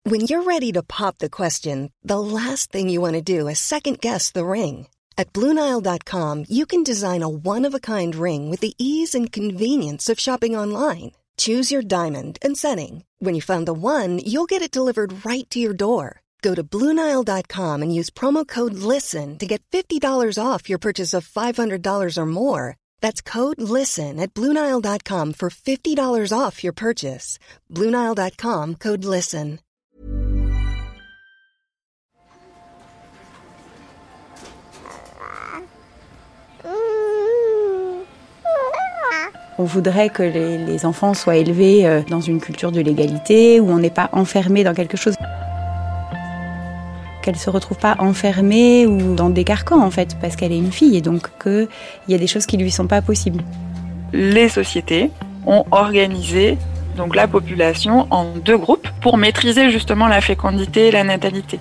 When you're ready to pop the question, the last thing you want to do is second-guess the ring. At BlueNile.com, you can design a one-of-a-kind ring with the ease and convenience of shopping online. Choose your diamond and setting. When you find the one, you'll get it delivered right to your door. Go to BlueNile.com and use promo code LISTEN to get $50 off your purchase of $500 or more. That's code LISTEN at BlueNile.com for $50 off your purchase. BlueNile.com, code LISTEN. On voudrait que les enfants soient élevés dans une culture de l'égalité, où on n'est pas enfermé dans quelque chose. Qu'elle ne se retrouve pas enfermée ou dans des carcans, en fait, parce qu'elle est une fille, et donc qu'il y a des choses qui ne lui sont pas possibles. Les sociétés ont organisé donc, la population en 2 groupes pour maîtriser justement la fécondité et la natalité.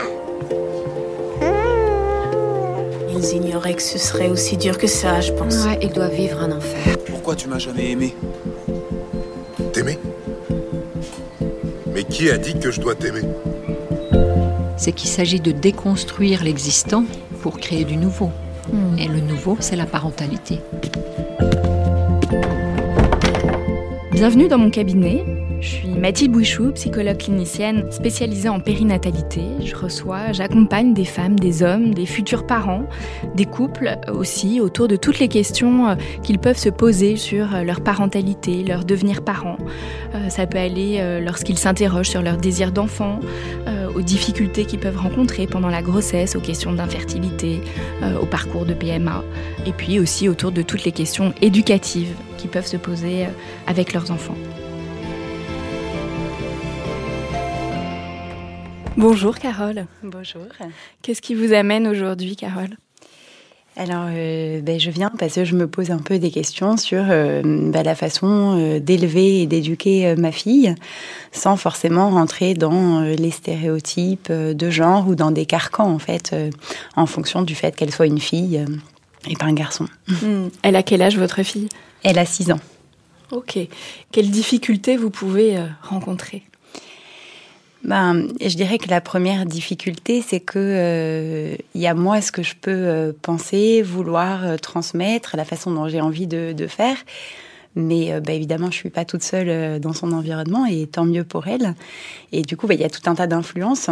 Ils ignoraient que ce serait aussi dur que ça, je pense. Ouais, ils doivent vivre un enfer. Pourquoi tu m'as jamais aimé ? T'aimer ? Mais qui a dit que je dois t'aimer ? C'est qu'il s'agit de déconstruire l'existant pour créer du nouveau. Et le nouveau, c'est la parentalité. Bienvenue dans mon cabinet. Je suis Mathilde Bouichou, psychologue clinicienne spécialisée en périnatalité. J'accompagne des femmes, des hommes, des futurs parents, des couples aussi, autour de toutes les questions qu'ils peuvent se poser sur leur parentalité, leur devenir parent. Ça peut aller lorsqu'ils s'interrogent sur leur désir d'enfant, aux difficultés qu'ils peuvent rencontrer pendant la grossesse, aux questions d'infertilité, au parcours de PMA, et puis aussi autour de toutes les questions éducatives qu'ils peuvent se poser avec leurs enfants. Bonjour Carole. Bonjour. Qu'est-ce qui vous amène aujourd'hui, Carole ? Alors, je viens parce que je me pose un peu des questions sur la façon d'élever et d'éduquer ma fille, sans forcément rentrer dans les stéréotypes de genre ou dans des carcans, en fait, en fonction du fait qu'elle soit une fille et pas un garçon. Elle a quel âge, votre fille ? Elle a 6 ans. Ok. Quelles difficultés vous pouvez rencontrer ? Je dirais que la première difficulté, c'est que y a moi ce que je peux penser, vouloir transmettre, la façon dont j'ai envie de faire. Mais évidemment, je suis pas toute seule dans son environnement, et tant mieux pour elle. Et du coup, il y a tout un tas d'influences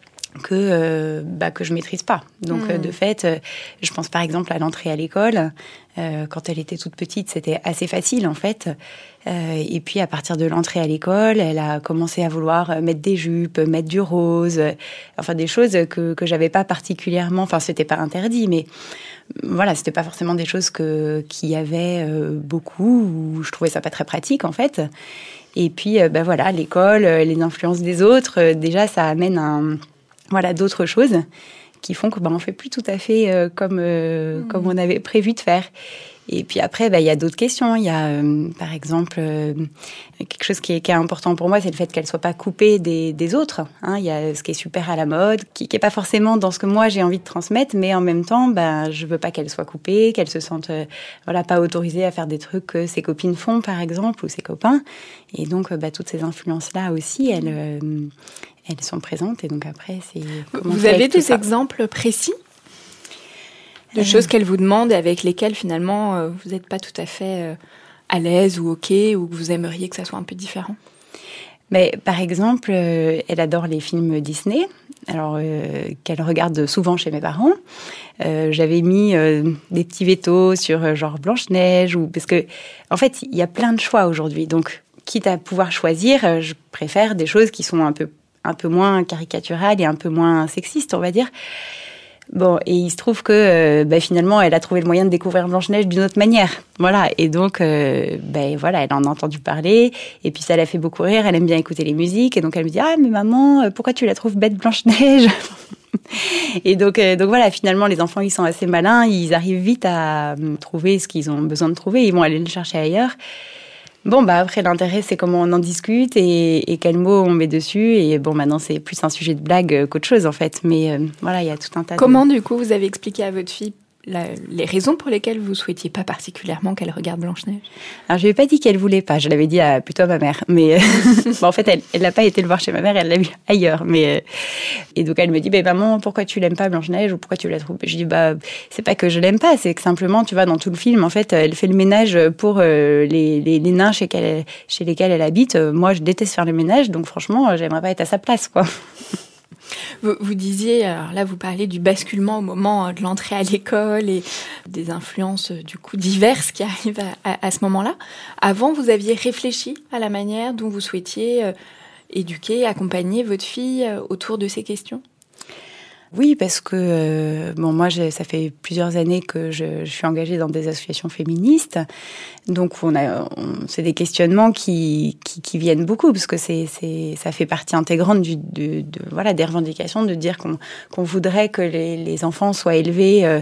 que je maîtrise pas. Donc, de fait, je pense par exemple à l'entrée à l'école. Quand elle était toute petite, c'était assez facile, en fait. Et puis, à partir de l'entrée à l'école, elle a commencé à vouloir mettre des jupes, mettre du rose, enfin des choses que j'avais pas particulièrement. Enfin, c'était pas interdit, mais voilà, c'était pas forcément des choses qu'il y avait beaucoup, ou je trouvais ça pas très pratique, en fait. Et puis, l'école, les influences des autres, déjà, ça amène d'autres choses qui font que on fait plus tout à fait comme on avait prévu de faire. Et puis après, il y a d'autres questions. Il y a, par exemple, quelque chose qui est important pour moi, c'est le fait qu'elle soit pas coupée des autres. Il y a ce qui est super à la mode, qui est pas forcément dans ce que moi j'ai envie de transmettre, mais en même temps, je veux pas qu'elle soit coupée, qu'elle se sente pas autorisée à faire des trucs que ses copines font, par exemple, ou ses copains. Et donc, toutes ces influences-là aussi, elles sont présentes. Et donc après, c'est... Vous avez des exemples précis de choses qu'elle vous demande et avec lesquelles, finalement, vous n'êtes pas tout à fait à l'aise ou OK, ou que vous aimeriez que ça soit un peu différent ? Mais, par exemple, elle adore les films Disney, alors qu'elle regarde souvent chez mes parents. J'avais mis des petits vétos sur genre Blanche-Neige, parce que, en fait, il y a plein de choix aujourd'hui. Donc, quitte à pouvoir choisir, je préfère des choses qui sont un peu moins caricaturales et un peu moins sexistes, on va dire. Bon, et il se trouve que finalement, elle a trouvé le moyen de découvrir Blanche-Neige d'une autre manière. Voilà, et donc, elle en a entendu parler, et puis ça l'a fait beaucoup rire, elle aime bien écouter les musiques, et donc elle me dit « Ah, mais maman, pourquoi tu la trouves bête Blanche-Neige ?» Et donc voilà, finalement, les enfants, ils sont assez malins, ils arrivent vite à trouver ce qu'ils ont besoin de trouver, ils vont aller le chercher ailleurs. Bon, après, l'intérêt, c'est comment on en discute et quels mots on met dessus. Et bon, maintenant, c'est plus un sujet de blague qu'autre chose, en fait. Mais voilà, il y a tout un tas Comment, du coup, vous avez expliqué à votre fille les raisons pour lesquelles vous souhaitiez pas particulièrement qu'elle regarde Blanche-Neige? Alors, je lui ai pas dit qu'elle voulait pas. Je l'avais dit plutôt à ma mère. Mais en fait, elle n'a pas été le voir chez ma mère. Elle l'a vu ailleurs. Et donc, elle me dit, maman, pourquoi tu l'aimes pas Blanche-Neige ou pourquoi tu la trouves? Je dis, c'est pas que je l'aime pas. C'est que simplement, tu vois, dans tout le film, en fait, elle fait le ménage pour les nains chez lesquels elle habite. Moi, je déteste faire le ménage. Donc, franchement, j'aimerais pas être à sa place, quoi. Vous disiez, alors là vous parlez du basculement au moment de l'entrée à l'école et des influences du coup diverses qui arrivent à ce moment-là. Avant, vous aviez réfléchi à la manière dont vous souhaitiez éduquer, accompagner votre fille autour de ces questions? Oui, parce que moi, ça fait plusieurs années que je suis engagée dans des associations féministes, donc c'est des questionnements qui viennent beaucoup, parce que ça fait partie intégrante des revendications de dire qu'on voudrait que les enfants soient élevés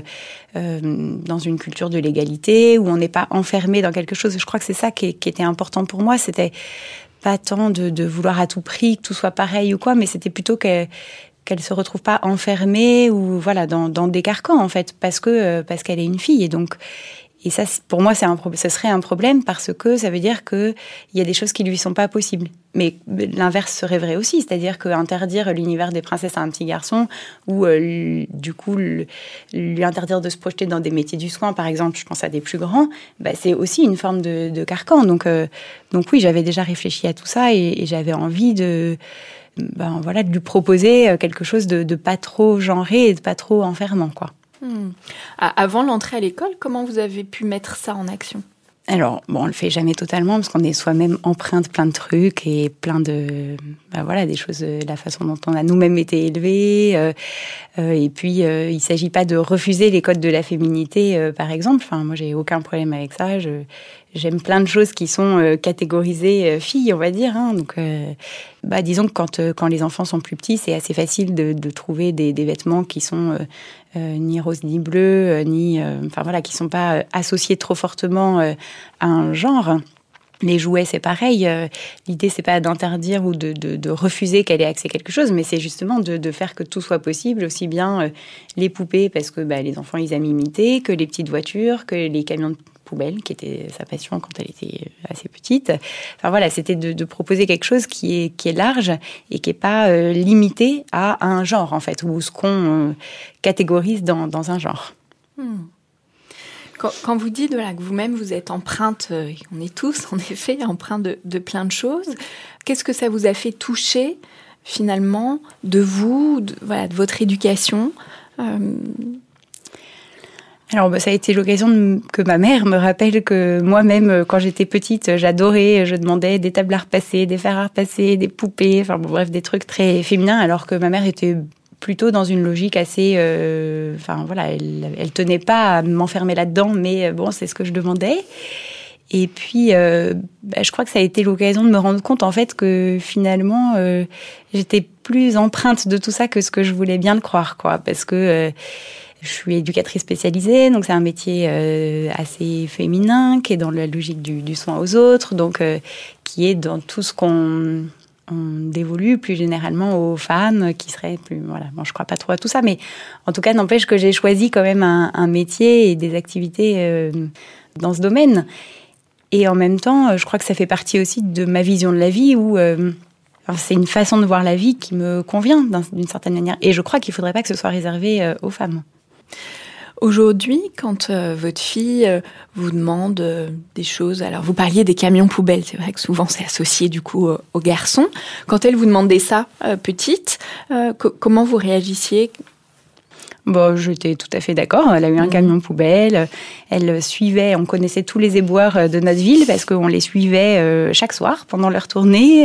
dans une culture de l'égalité, où on n'est pas enfermé dans quelque chose. Je crois que c'est ça qui était important pour moi. C'était pas tant de vouloir à tout prix que tout soit pareil ou quoi, mais c'était plutôt qu'elle se retrouve pas enfermée ou voilà dans des carcans en fait, parce qu'elle est une fille. Et ça, pour moi, ce serait un problème, parce que ça veut dire que il y a des choses qui lui sont pas possibles. Mais l'inverse serait vrai aussi, c'est-à-dire qu'interdire l'univers des princesses à un petit garçon, ou du coup lui interdire de se projeter dans des métiers du soin, par exemple, je pense à des plus grands, c'est aussi une forme de carcan. Donc oui, j'avais déjà réfléchi à tout ça et j'avais envie de lui proposer quelque chose de pas trop genré et de pas trop enfermant, quoi. Avant l'entrée à l'école, comment vous avez pu mettre ça en action? Alors, on le fait jamais totalement, parce qu'on est soi-même empreint de plein de trucs et plein de, des choses, la façon dont on a nous-mêmes été élevés. Et puis, il s'agit pas de refuser les codes de la féminité, par exemple. Enfin, moi, j'ai aucun problème avec ça. J'aime plein de choses qui sont catégorisées filles, on va dire. Hein. Donc, disons que quand les enfants sont plus petits, c'est assez facile de trouver des vêtements qui sont ni rose ni bleu, qui sont pas associés trop fortement à un genre. Les jouets, c'est pareil. L'idée, c'est pas d'interdire ou de refuser qu'elle ait accès à quelque chose, mais c'est justement de faire que tout soit possible, aussi bien les poupées, parce que les enfants, ils aiment imiter, que les petites voitures, que les camions de poubelle, qui était sa passion quand elle était assez petite. Enfin voilà, c'était de proposer quelque chose qui est large et qui est pas limité à un genre, en fait, ou ce qu'on catégorise dans un genre. Quand vous dites que vous-même vous êtes empreinte, on est tous en effet empreints de plein de choses, qu'est-ce que ça vous a fait toucher finalement de vous, de votre éducation? Alors, ça a été l'occasion que ma mère me rappelle que moi-même, quand j'étais petite, j'adorais, je demandais des tables à repasser, des fers à repasser, des poupées, des trucs très féminins, alors que ma mère était plutôt dans une logique assez... elle tenait pas à m'enfermer là-dedans, mais c'est ce que je demandais. Et puis, je crois que ça a été l'occasion de me rendre compte, en fait, que finalement, j'étais plus empreinte de tout ça que ce que je voulais bien le croire, quoi, parce que... je suis éducatrice spécialisée, donc c'est un métier assez féminin, qui est dans la logique du soin aux autres, donc qui est dans tout ce qu'on dévolue plus généralement aux femmes, qui seraient plus... je crois pas trop à tout ça, mais en tout cas, n'empêche que j'ai choisi quand même un métier et des activités dans ce domaine. Et en même temps, je crois que ça fait partie aussi de ma vision de la vie, où... c'est une façon de voir la vie qui me convient d'une certaine manière. Et je crois qu'il ne faudrait pas que ce soit réservé aux femmes. Aujourd'hui, quand votre fille vous demande des choses, alors vous parliez des camions poubelles, c'est vrai que souvent c'est associé du coup aux garçons. Quand elle vous demandait ça, petite, comment vous réagissiez ? J'étais tout à fait d'accord. Elle a eu un camion poubelle. Elle suivait, on connaissait tous les éboueurs de notre ville parce qu'on les suivait chaque soir pendant leur tournée.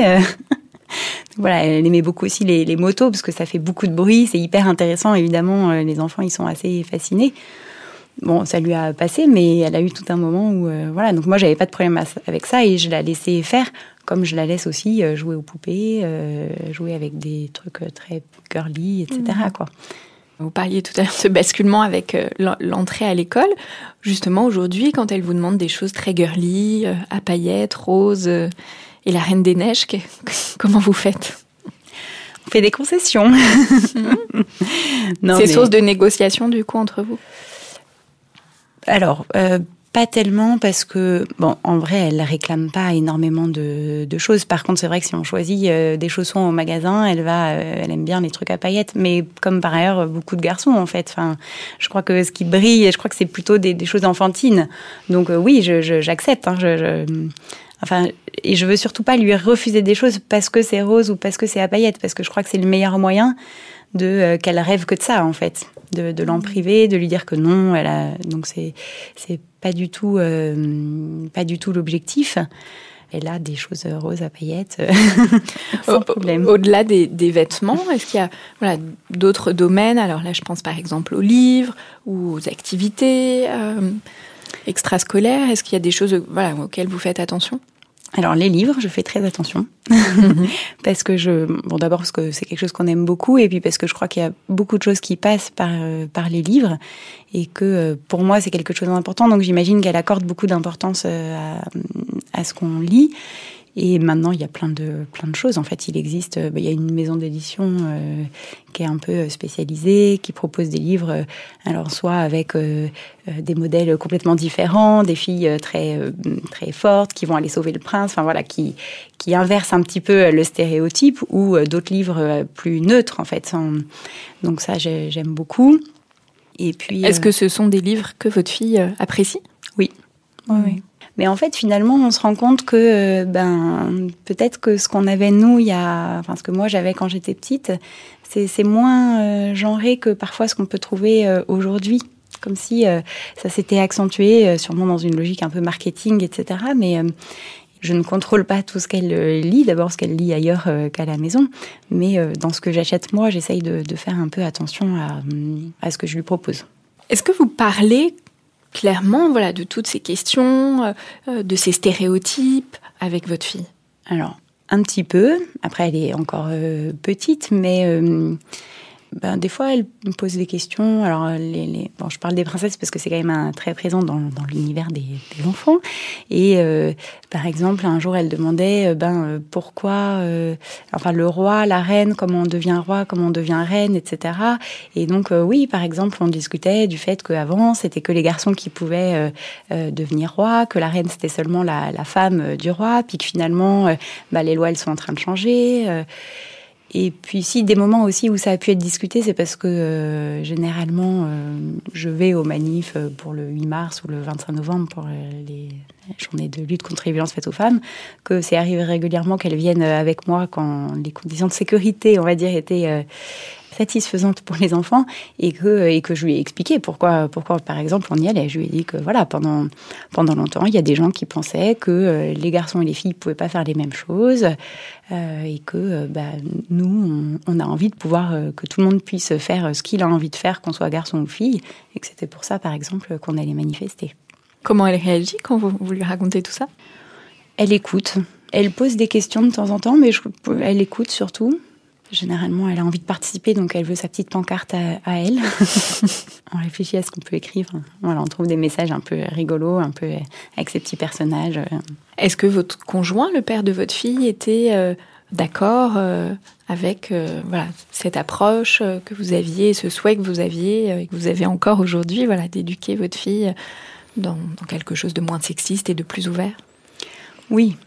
Elle aimait beaucoup aussi les motos parce que ça fait beaucoup de bruit, c'est hyper intéressant, évidemment, les enfants ils sont assez fascinés. Ça lui a passé, mais elle a eu tout un moment où donc moi j'avais pas de problème avec ça et je la laissais faire, comme je la laisse aussi jouer aux poupées, jouer avec des trucs très girly, etc. quoi. Vous parliez tout à l'heure de ce basculement avec l'entrée à l'école. Justement aujourd'hui, quand elle vous demande des choses très girly, à paillettes, roses, et la Reine des Neiges, comment vous faites ? On fait des concessions. C'est source de négociation, du coup, entre vous ? Alors, pas tellement parce que, bon, en vrai, elle réclame pas énormément de choses. Par contre, c'est vrai que si on choisit des chaussons au magasin, elle aime bien les trucs à paillettes. Mais comme par ailleurs, beaucoup de garçons, en fait. Enfin, je crois que ce qui brille, je crois que c'est plutôt des choses enfantines. Donc oui, j'accepte. Hein, Enfin, et je veux surtout pas lui refuser des choses parce que c'est rose ou parce que c'est à paillettes, parce que je crois que c'est le meilleur moyen qu'elle rêve que de ça, en fait. De l'en priver, de lui dire que non, donc c'est pas du tout l'objectif. Elle a des choses roses à paillettes, sans problème. Au-delà des vêtements, est-ce qu'il y a d'autres domaines? Alors là, je pense par exemple aux livres ou aux activités extrascolaires. Est-ce qu'il y a des choses auxquelles vous faites attention? Alors les livres, je fais très attention parce que d'abord parce que c'est quelque chose qu'on aime beaucoup et puis parce que je crois qu'il y a beaucoup de choses qui passent par les livres et que pour moi c'est quelque chose d'important. Donc j'imagine qu'elle accorde beaucoup d'importance à ce qu'on lit. Et maintenant, il y a plein de choses. En fait, il existe, il y a une maison d'édition qui est un peu spécialisée, qui propose des livres, alors soit avec des modèles complètement différents, des filles très très fortes qui vont aller sauver le prince, enfin voilà, qui inversent un petit peu le stéréotype, ou d'autres livres plus neutres en fait. Donc ça, j'aime beaucoup. Et puis, est-ce que ce sont des livres que votre fille apprécie? Oui. Oui. Mais en fait, finalement, on se rend compte que peut-être que ce qu'on avait nous ce que moi j'avais quand j'étais petite, c'est moins genré que parfois ce qu'on peut trouver aujourd'hui. Comme si ça s'était accentué, sûrement dans une logique un peu marketing, etc. Mais je ne contrôle pas tout ce qu'elle lit, d'abord ce qu'elle lit ailleurs qu'à la maison. Mais dans ce que j'achète moi, j'essaye de faire un peu attention à ce que je lui propose. Est-ce que vous parlez clairement, de toutes ces questions, de ces stéréotypes avec votre fille? Alors, un petit peu. Après, elle est encore petite, mais des fois, elle me pose des questions. Alors, je parle des princesses parce que c'est quand même très présent dans l'univers des enfants. Et par exemple, un jour, elle demandait pourquoi, le roi, la reine, comment on devient roi, comment on devient reine, etc. Et donc, oui, par exemple, on discutait du fait qu'avant, c'était que les garçons qui pouvaient devenir roi, que la reine, c'était seulement la femme du roi, puis que finalement, les lois, elles sont en train de changer. Et puis si des moments aussi où ça a pu être discuté, c'est parce que généralement je vais aux manifs pour le 8 mars ou le 25 novembre pour les journées de lutte contre les violences faites aux femmes, que c'est arrivé régulièrement qu'elles viennent avec moi quand les conditions de sécurité, on va dire, étaient satisfaisante pour les enfants et que je lui ai expliqué pourquoi par exemple on y allait. Je lui ai dit que pendant longtemps il y a des gens qui pensaient que les garçons et les filles pouvaient pas faire les mêmes choses et que nous on a envie de pouvoir que tout le monde puisse faire ce qu'il a envie de faire, qu'on soit garçon ou fille, et que c'était pour ça par exemple qu'on allait manifester. Comment elle réagit quand vous lui racontez tout ça? Elle écoute. Elle pose des questions de temps en temps, mais elle écoute surtout. Généralement, elle a envie de participer, donc elle veut sa petite pancarte à elle. On réfléchit à ce qu'on peut écrire. Voilà, on trouve des messages un peu rigolos, un peu avec ces petits personnages. Est-ce que votre conjoint, le père de votre fille, était d'accord avec cette approche que vous aviez, ce souhait que vous aviez et que vous avez encore aujourd'hui, d'éduquer votre fille dans quelque chose de moins sexiste et de plus ouvert? Oui.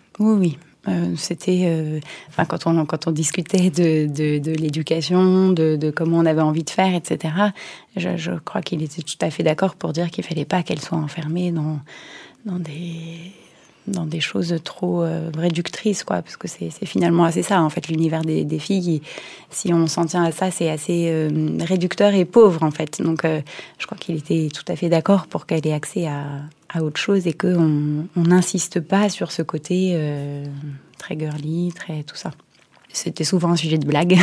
C'était quand on discutait de l'éducation, de comment on avait envie de faire, etc. Je crois qu'il était tout à fait d'accord pour dire qu'il fallait pas qu'elle soit enfermée dans des choses trop réductrices, quoi, parce que c'est finalement assez ça, en fait, l'univers des filles. Si on s'en tient à ça, c'est assez réducteur et pauvre, en fait. Donc, je crois qu'il était tout à fait d'accord pour qu'elle ait accès à autre chose et qu'on n'insiste pas sur ce côté très girly, très tout ça. C'était souvent un sujet de blague.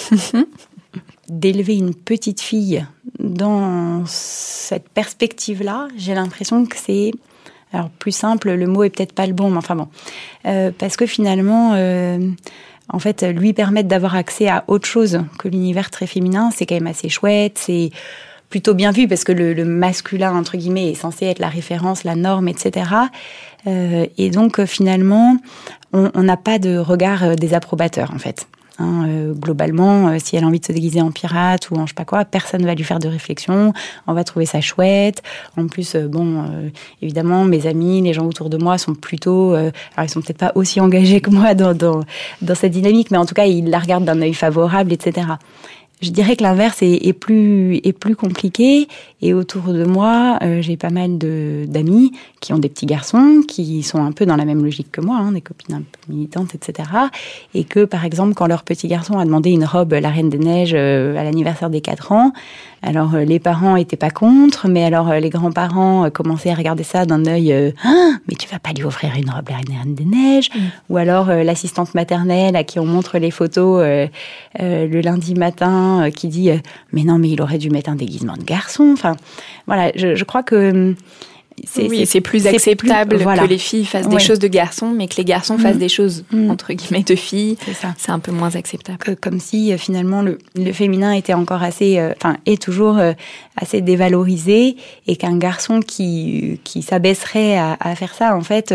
D'élever une petite fille dans cette perspective-là, j'ai l'impression que c'est... Alors, plus simple, le mot est peut-être pas le bon, mais enfin bon. Parce que finalement, en fait, lui permettre d'avoir accès à autre chose que l'univers très féminin, c'est quand même assez chouette, c'est plutôt bien vu, parce que le masculin, entre guillemets, est censé être la référence, la norme, etc. Et donc, finalement, on n'a pas de regard désapprobateur, en fait. Globalement, si elle a envie de se déguiser en pirate ou en je sais pas quoi, personne ne va lui faire de réflexion. On va trouver ça chouette. En plus, évidemment, mes amis, les gens autour de moi sont plutôt... alors, ils sont peut-être pas aussi engagés que moi dans cette dynamique, mais en tout cas, ils la regardent d'un œil favorable, etc. Je dirais que l'inverse est plus compliqué. Et autour de moi, j'ai pas mal d'amis qui ont des petits garçons, qui sont un peu dans la même logique que moi, des copines un peu militantes, etc. Et que, par exemple, quand leur petit garçon a demandé une robe La Reine des Neiges à l'anniversaire des 4 ans, alors les parents étaient pas contre, mais alors les grands-parents commençaient à regarder ça d'un œil mais tu vas pas lui offrir une robe La Reine des Neiges. Ou alors l'assistante maternelle à qui on montre les photos le lundi matin qui dit mais non, mais il aurait dû mettre un déguisement de garçon. Enfin, voilà, je crois que c'est plus acceptable que les filles fassent des choses de garçons, mais que les garçons fassent des choses, entre guillemets, de filles. C'est un peu moins acceptable. Comme si, finalement, le féminin était encore assez... est toujours assez dévalorisé, et qu'un garçon qui s'abaisserait à faire ça, en fait,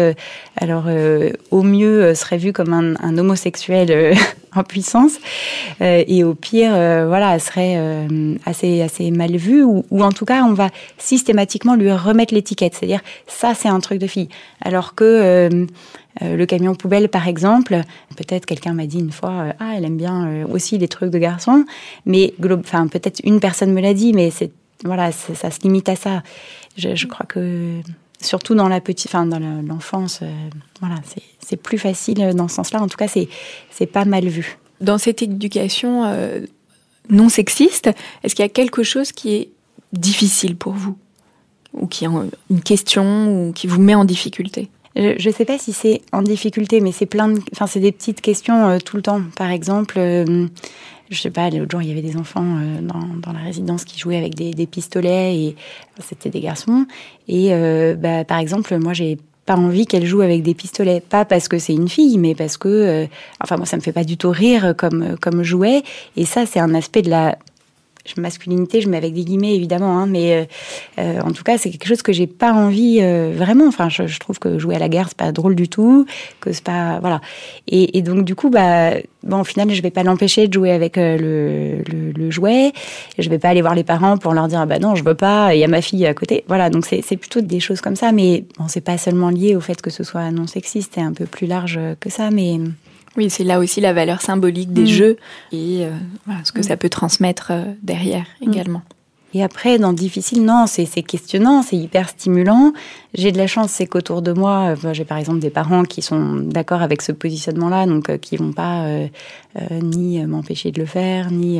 au mieux, serait vu comme un homosexuel en puissance, et au pire, serait assez mal vu, ou en tout cas, on va systématiquement lui remettre l'étiquette. C'est-à-dire, ça, c'est un truc de fille. Alors que le camion poubelle, par exemple, peut-être quelqu'un m'a dit une fois, elle aime bien aussi les trucs de garçons, mais peut-être une personne me l'a dit, mais ça se limite à ça. Je crois que, surtout dans l'enfance, c'est plus facile dans ce sens-là. En tout cas, c'est pas mal vu. Dans cette éducation non sexiste, est-ce qu'il y a quelque chose qui est difficile pour vous ? Ou qui est une question, ou qui vous met en difficulté? Je ne sais pas si c'est en difficulté, mais c'est c'est des petites questions tout le temps. Par exemple, je sais pas, l'autre jour, il y avait des enfants dans la résidence qui jouaient avec des pistolets, et c'était des garçons. Et par exemple, moi, j'ai pas envie qu'elle joue avec des pistolets. Pas parce que c'est une fille, mais parce que... moi, ça me fait pas du tout rire comme jouet. Et ça, c'est un aspect de la... masculinité, je mets avec des guillemets évidemment, mais en tout cas c'est quelque chose que j'ai pas envie vraiment. Enfin, je trouve que jouer à la guerre c'est pas drôle du tout, que c'est pas et donc du coup au final je vais pas l'empêcher de jouer avec le jouet. Je vais pas aller voir les parents pour leur dire non je veux pas, il y a ma fille à côté. Voilà, donc c'est plutôt des choses comme ça, mais bon, c'est pas seulement lié au fait que ce soit non sexiste, c'est un peu plus large que ça, mais oui, c'est là aussi la valeur symbolique des jeux et ce que ça peut transmettre derrière également. Et après, dans difficile, non, c'est questionnant, c'est hyper stimulant. J'ai de la chance, c'est qu'autour de moi, j'ai par exemple des parents qui sont d'accord avec ce positionnement-là, donc qui vont pas ni m'empêcher de le faire, ni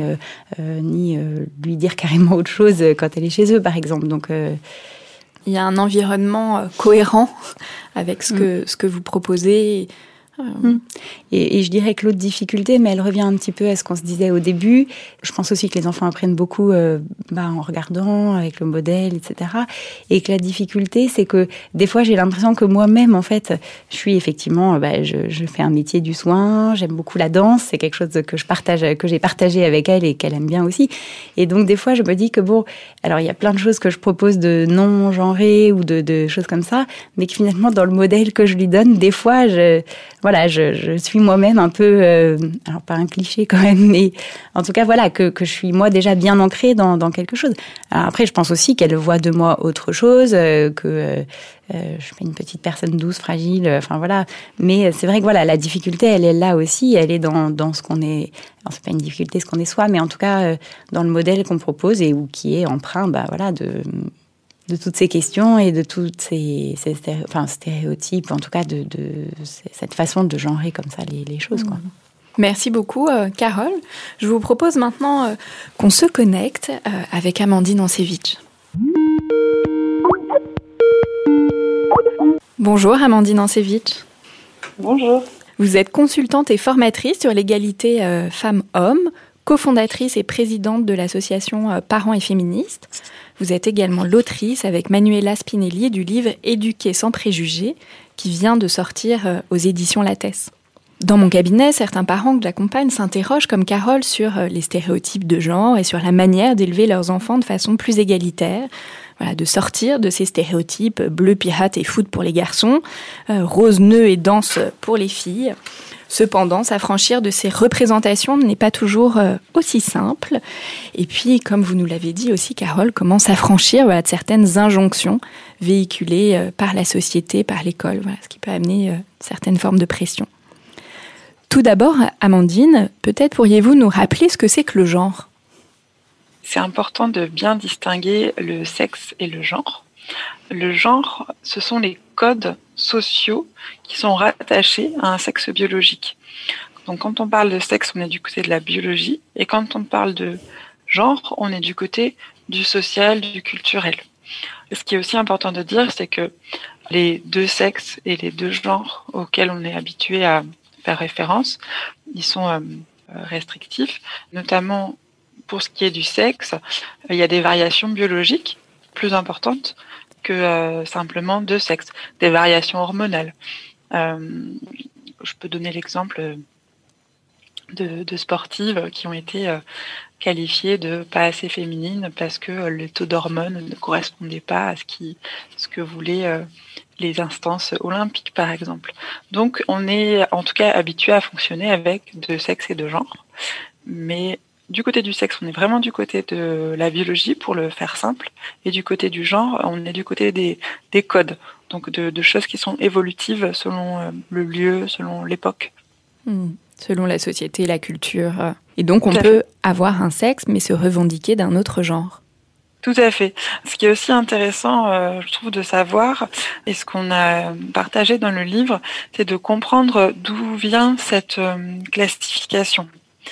lui dire carrément autre chose quand elle est chez eux, par exemple. Donc il y a un environnement cohérent avec ce que vous proposez. Et je dirais que l'autre difficulté, mais elle revient un petit peu à ce qu'on se disait au début, je pense aussi que les enfants apprennent beaucoup en regardant, avec le modèle, etc. Et que la difficulté, c'est que des fois j'ai l'impression que moi-même, en fait, je suis effectivement, je fais un métier du soin, j'aime beaucoup la danse, c'est quelque chose que j'ai partagé avec elle et qu'elle aime bien aussi. Et donc des fois je me dis que alors il y a plein de choses que je propose de non-genrées ou de choses comme ça, mais que finalement dans le modèle que je lui donne, des fois je suis moi-même un peu, alors pas un cliché quand même, mais en tout cas que je suis moi déjà bien ancrée dans quelque chose. Alors après, je pense aussi qu'elle voit de moi autre chose, que je suis pas une petite personne douce, fragile, Mais c'est vrai que la difficulté, elle est là aussi, elle est dans ce qu'on est. Alors c'est pas une difficulté ce qu'on est soi, mais en tout cas dans le modèle qu'on propose et qui est empreint, de toutes ces questions et de toutes ces stéréotypes, en tout cas de cette façon de genrer comme ça les choses, quoi. Merci beaucoup, Carole. Je vous propose maintenant qu'on se connecte avec Amandine Ancevich. Bonjour Amandine Ancevich. Bonjour. Vous êtes consultante et formatrice sur l'égalité femmes-hommes, cofondatrice et présidente de l'association Parents et Féministes. Vous êtes également l'autrice avec Manuela Spinelli du livre « Éduquer sans préjugés » qui vient de sortir aux éditions Lattès. Dans mon cabinet, certains parents que j'accompagne s'interrogent comme Carole sur les stéréotypes de genre et sur la manière d'élever leurs enfants de façon plus égalitaire. De sortir de ces stéréotypes bleu pirate et foot pour les garçons, rose nœud et danse pour les filles. Cependant, s'affranchir de ces représentations n'est pas toujours aussi simple. Et puis, comme vous nous l'avez dit aussi, Carole, comment s'affranchir de certaines injonctions véhiculées par la société, par l'école, ce qui peut amener certaines formes de pression. Tout d'abord, Amandine, peut-être pourriez-vous nous rappeler ce que c'est que le genre ? C'est important de bien distinguer le sexe et le genre. Le genre, ce sont les codes sociaux qui sont rattachés à un sexe biologique. Donc quand on parle de sexe, on est du côté de la biologie, et quand on parle de genre, on est du côté du social, du culturel. Et ce qui est aussi important de dire, c'est que les deux sexes et les deux genres auxquels on est habitué à faire référence, ils sont restrictifs, notamment pour ce qui est du sexe, il y a des variations biologiques plus importantes que simplement deux sexes, des variations hormonales. Je peux donner l'exemple de sportives qui ont été qualifiées de pas assez féminines parce que le taux d'hormones ne correspondait pas à ce que voulaient les instances olympiques, par exemple. Donc, on est en tout cas habitué à fonctionner avec deux sexes et deux genres, mais du côté du sexe, on est vraiment du côté de la biologie, pour le faire simple, et du côté du genre, on est du côté des codes, donc de choses qui sont évolutives selon le lieu, selon l'époque. Selon la société, la culture. Et donc, on peut avoir un sexe, mais se revendiquer d'un autre genre. Tout à fait. Ce qui est aussi intéressant, je trouve, de savoir, et ce qu'on a partagé dans le livre, c'est de comprendre d'où vient cette classification.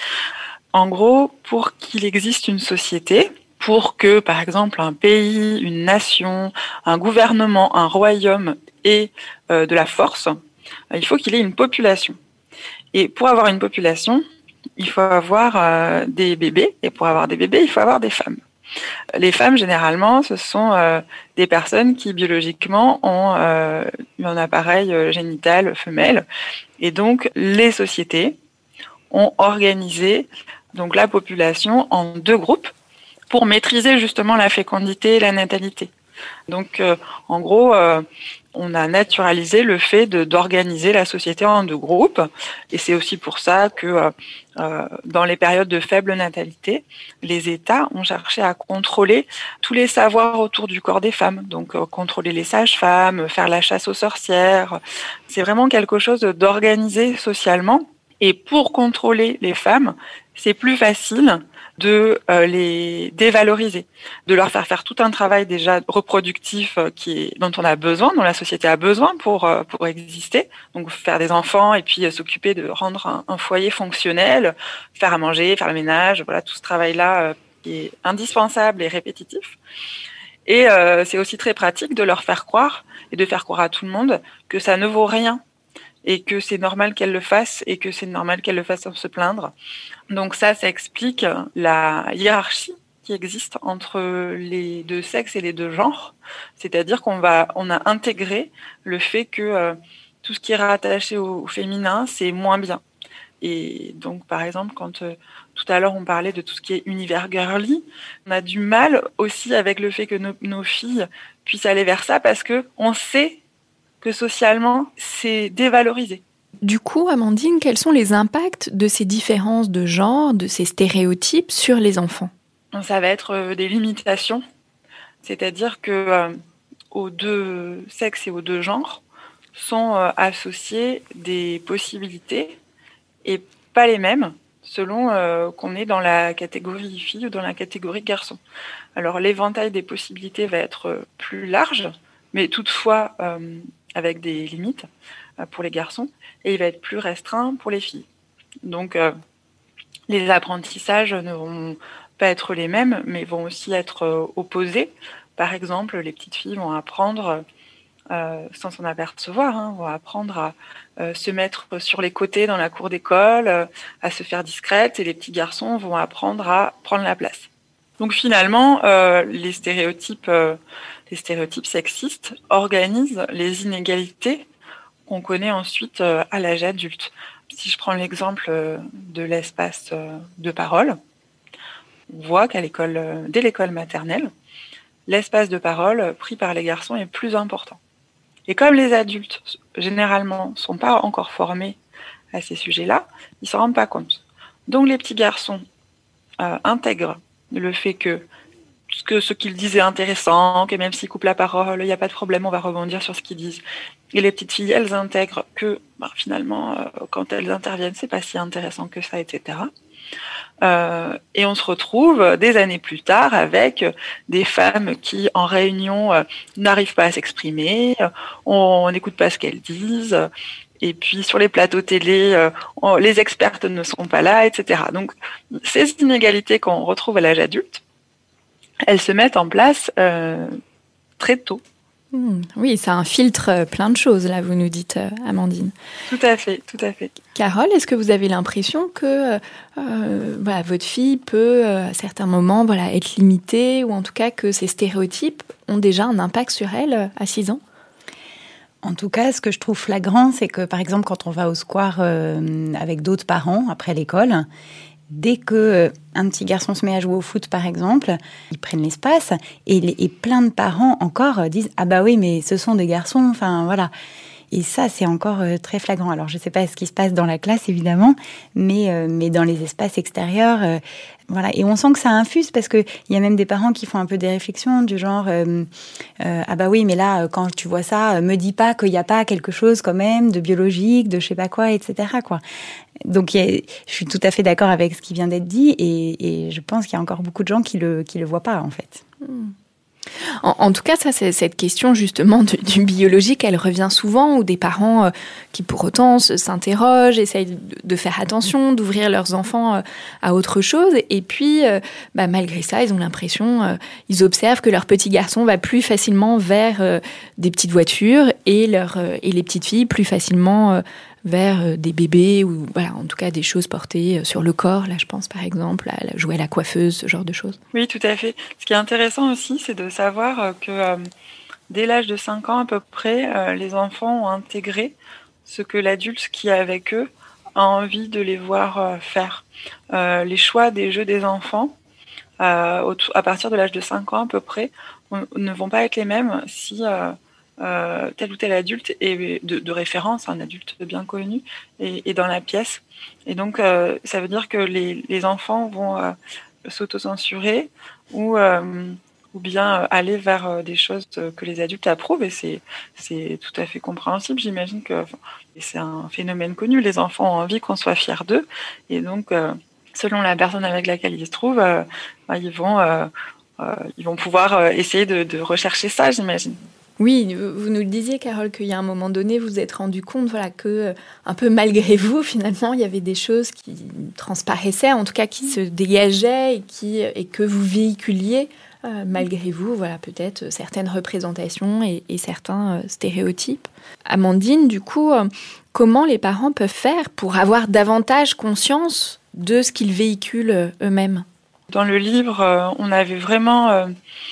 En gros, pour qu'il existe une société, pour que, par exemple, un pays, une nation, un gouvernement, un royaume ait de la force, il faut qu'il ait une population. Et pour avoir une population, il faut avoir des bébés, et pour avoir des bébés, il faut avoir des femmes. Les femmes, généralement, ce sont des personnes qui, biologiquement, ont un appareil génital femelle. Et donc, les sociétés ont organisé donc la population en deux groupes pour maîtriser justement la fécondité et la natalité. Donc, en gros, on a naturalisé le fait d'organiser la société en deux groupes, et c'est aussi pour ça que dans les périodes de faible natalité, les États ont cherché à contrôler tous les savoirs autour du corps des femmes, donc contrôler les sages-femmes, faire la chasse aux sorcières. C'est vraiment quelque chose d'organisé socialement, et pour contrôler les femmes, c'est plus facile de les dévaloriser, de leur faire tout un travail déjà reproductif dont on a besoin, dont la société a besoin pour exister, donc faire des enfants et puis s'occuper de rendre un foyer fonctionnel, faire à manger, faire le ménage, voilà, tout ce travail-là qui est indispensable et répétitif. Et c'est aussi très pratique de leur faire croire, et de faire croire à tout le monde, que ça ne vaut rien, et que c'est normal qu'elle le fasse, et que c'est normal qu'elle le fasse sans se plaindre. Donc ça explique la hiérarchie qui existe entre les deux sexes et les deux genres. C'est-à-dire on a intégré le fait que tout ce qui est rattaché au féminin, c'est moins bien. Et donc, par exemple, quand tout à l'heure on parlait de tout ce qui est univers girly, on a du mal aussi avec le fait que nos filles puissent aller vers ça, parce que on sait que socialement, c'est dévalorisé. Du coup, Amandine, quels sont les impacts de ces différences de genre, de ces stéréotypes sur les enfants ? Ça va être des limitations, c'est-à-dire que aux deux sexes et aux deux genres sont associées des possibilités, et pas les mêmes selon qu'on est dans la catégorie fille ou dans la catégorie garçon. Alors l'éventail des possibilités va être plus large, mais toutefois avec des limites pour les garçons, et il va être plus restreint pour les filles. Donc les apprentissages ne vont pas être les mêmes, mais vont aussi être opposés. Par exemple, les petites filles vont apprendre, sans s'en apercevoir, vont apprendre à se mettre sur les côtés dans la cour d'école, à se faire discrètes, et les petits garçons vont apprendre à prendre la place. Donc finalement, les stéréotypes sexistes organisent les inégalités qu'on connaît ensuite à l'âge adulte. Si je prends l'exemple de l'espace de parole, on voit qu'à dès l'école maternelle, l'espace de parole pris par les garçons est plus important. Et comme les adultes, généralement, ne sont pas encore formés à ces sujets-là, ils s'en rendent pas compte. Donc les petits garçons intègrent le fait que ce qu'ils disent est intéressant, que même s'ils coupent la parole, il n'y a pas de problème, on va rebondir sur ce qu'ils disent. Et les petites filles, elles intègrent que finalement, quand elles interviennent, c'est pas si intéressant que ça, etc. Et on se retrouve des années plus tard avec des femmes qui, en réunion, n'arrivent pas à s'exprimer, on n'écoute pas ce qu'elles disent, et puis sur les plateaux télé, les expertes ne sont pas là, etc. Donc ces inégalités qu'on retrouve à l'âge adulte, elles se mettent en place très tôt. Oui, ça infiltre plein de choses, là, vous nous dites, Amandine. Tout à fait, tout à fait. Carole, est-ce que vous avez l'impression que votre fille peut, à certains moments, être limitée, ou en tout cas que ces stéréotypes ont déjà un impact sur elle à 6 ans ? En tout cas, ce que je trouve flagrant, c'est que, par exemple, quand on va au square avec d'autres parents après l'école, dès que un petit garçon se met à jouer au foot, par exemple, ils prennent l'espace et plein de parents encore disent « Ah bah oui, mais ce sont des garçons », enfin voilà. Et ça, c'est encore très flagrant. Alors, je ne sais pas ce qui se passe dans la classe, évidemment, mais dans les espaces extérieurs, voilà. Et on sent que ça infuse parce qu'il y a même des parents qui font un peu des réflexions du genre ah bah oui, mais là, quand tu vois ça, me dis pas qu'il n'y a pas quelque chose quand même de biologique, de je sais pas quoi, etc., quoi. Donc, je suis tout à fait d'accord avec ce qui vient d'être dit et je pense qu'il y a encore beaucoup de gens qui le voient pas, en fait. En tout cas, ça, c'est cette question justement du biologique, elle revient souvent, où des parents qui pour autant s'interrogent, essayent de faire attention, d'ouvrir leurs enfants à autre chose, et puis malgré ça, ils ont l'impression, ils observent que leur petit garçon va plus facilement vers des petites voitures et les petites filles plus facilement vers des bébés ou en tout cas des choses portées sur le corps. Là, je pense par exemple à jouer à la coiffeuse, ce genre de choses. Oui, tout à fait. Ce qui est intéressant aussi, c'est de savoir que dès l'âge de 5 ans à peu près, les enfants ont intégré ce que l'adulte qui est avec eux a envie de les voir faire. Les choix des jeux des enfants, à partir de l'âge de 5 ans à peu près, ne vont pas être les mêmes si tel ou tel adulte est de référence, un adulte bien connu, est dans la pièce. Et donc, ça veut dire que les enfants vont s'autocensurer ou bien aller vers des choses que les adultes approuvent. Et c'est tout à fait compréhensible. J'imagine que c'est un phénomène connu. Les enfants ont envie qu'on soit fiers d'eux. Et donc, selon la personne avec laquelle ils se trouvent, ils vont pouvoir essayer de rechercher ça, j'imagine. Oui, vous nous le disiez, Carole, qu'il y a un moment donné, vous vous êtes rendu compte que, un peu malgré vous, finalement, il y avait des choses qui transparaissaient, en tout cas qui se dégageaient et que vous véhiculiez, malgré vous, peut-être certaines représentations et certains stéréotypes. Amandine, du coup, comment les parents peuvent faire pour avoir davantage conscience de ce qu'ils véhiculent eux-mêmes ? Dans le livre, on avait vraiment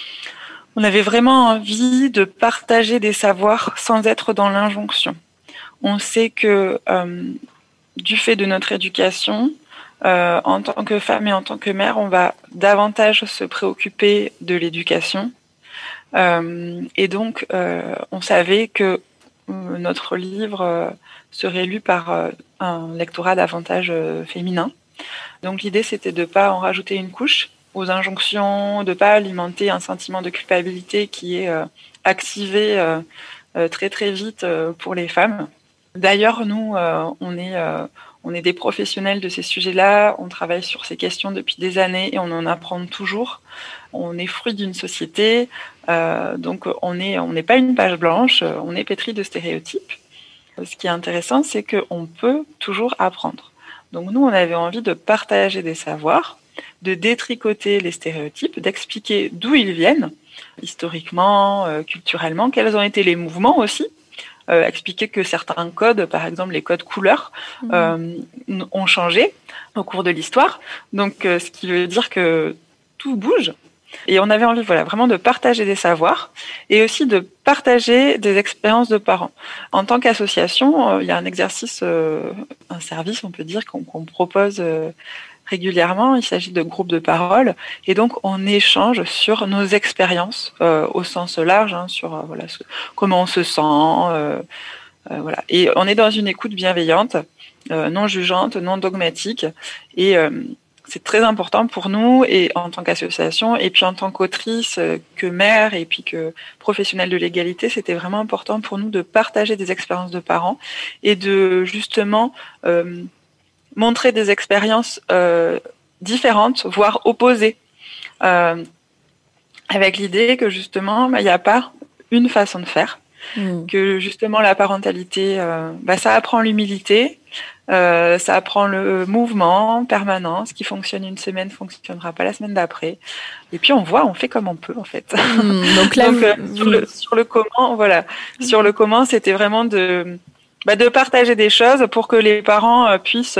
envie de partager des savoirs sans être dans l'injonction. On sait que du fait de notre éducation, en tant que femme et en tant que mère, on va davantage se préoccuper de l'éducation. Et donc, on savait que notre livre serait lu par un lectorat davantage féminin. Donc l'idée, c'était de ne pas en rajouter une couche aux injonctions, de ne pas alimenter un sentiment de culpabilité qui est activé très très vite pour les femmes. D'ailleurs, nous, on est des professionnels de ces sujets-là, on travaille sur ces questions depuis des années et on en apprend toujours. On est fruit d'une société, donc on n'est pas une page blanche, on est pétri de stéréotypes. Ce qui est intéressant, c'est qu'on peut toujours apprendre. Donc nous, on avait envie de partager des savoirs, de détricoter les stéréotypes, d'expliquer d'où ils viennent, historiquement, culturellement, quels ont été les mouvements aussi, expliquer que certains codes, par exemple les codes couleurs, ont changé au cours de l'histoire. Donc, ce qui veut dire que tout bouge. Et on avait envie, vraiment de partager des savoirs et aussi de partager des expériences de parents. En tant qu'association, il y a un exercice, un service, on peut dire, qu'on propose régulièrement. Il s'agit de groupes de parole et donc on échange sur nos expériences au sens large, sur comment on se sent, et on est dans une écoute bienveillante non jugeante, non dogmatique. Et c'est très important pour nous, et en tant qu'association, et puis en tant qu'autrice, que mère, et puis que professionnelle de l'égalité, c'était vraiment important pour nous de partager des expériences de parents et de justement montrer des expériences différentes, voire opposées, avec l'idée que justement, il n'y a pas une façon de faire, que justement la parentalité, ça apprend l'humilité, ça apprend le mouvement permanent. Ce qui fonctionne une semaine ne fonctionnera pas la semaine d'après. Et puis on fait comme on peut en fait. Donc là, sur le comment, voilà, sur le comment, c'était vraiment de partager des choses pour que les parents puissent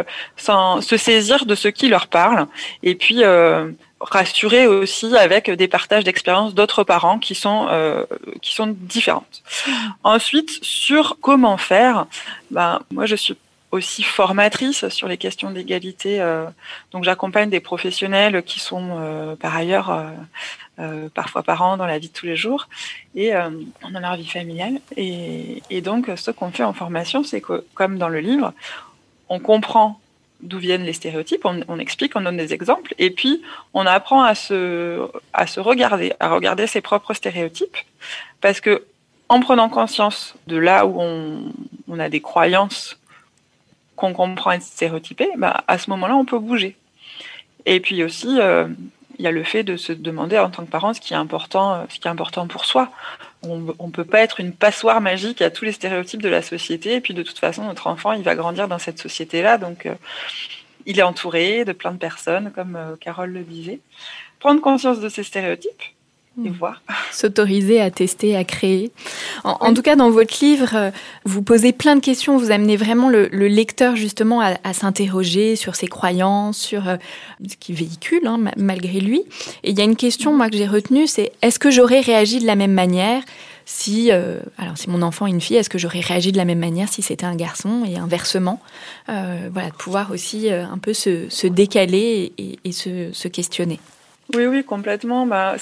se saisir de ce qui leur parle, et puis rassurer aussi avec des partages d'expériences d'autres parents qui sont différentes. Ensuite, sur comment faire, moi je suis aussi formatrice sur les questions d'égalité, donc j'accompagne des professionnels qui sont par ailleurs parfois parents dans la vie de tous les jours et dans leur vie familiale, et donc ce qu'on fait en formation, c'est que comme dans le livre, on comprend d'où viennent les stéréotypes, on explique, on donne des exemples, et puis on apprend à se regarder, à regarder ses propres stéréotypes, parce que en prenant conscience de là où on a des croyances qu'on comprend être stéréotypées, à ce moment-là, on peut bouger. Et puis aussi, il y a le fait de se demander en tant que parent ce qui est important pour soi. On peut pas être une passoire magique à tous les stéréotypes de la société, et puis de toute façon, notre enfant, il va grandir dans cette société-là, donc il est entouré de plein de personnes, comme Carole le disait. Prendre conscience de ces stéréotypes, et voir. S'autoriser à tester, à créer. En tout cas, dans votre livre, vous posez plein de questions, vous amenez vraiment le lecteur justement à s'interroger sur ses croyances, sur ce qu'il véhicule, malgré lui. Et il y a une question, moi, que j'ai retenue, c'est est-ce que j'aurais réagi de la même manière si mon enfant est une fille, est-ce que j'aurais réagi de la même manière si c'était un garçon, et inversement, de pouvoir aussi un peu se décaler et se questionner. Oui, complètement.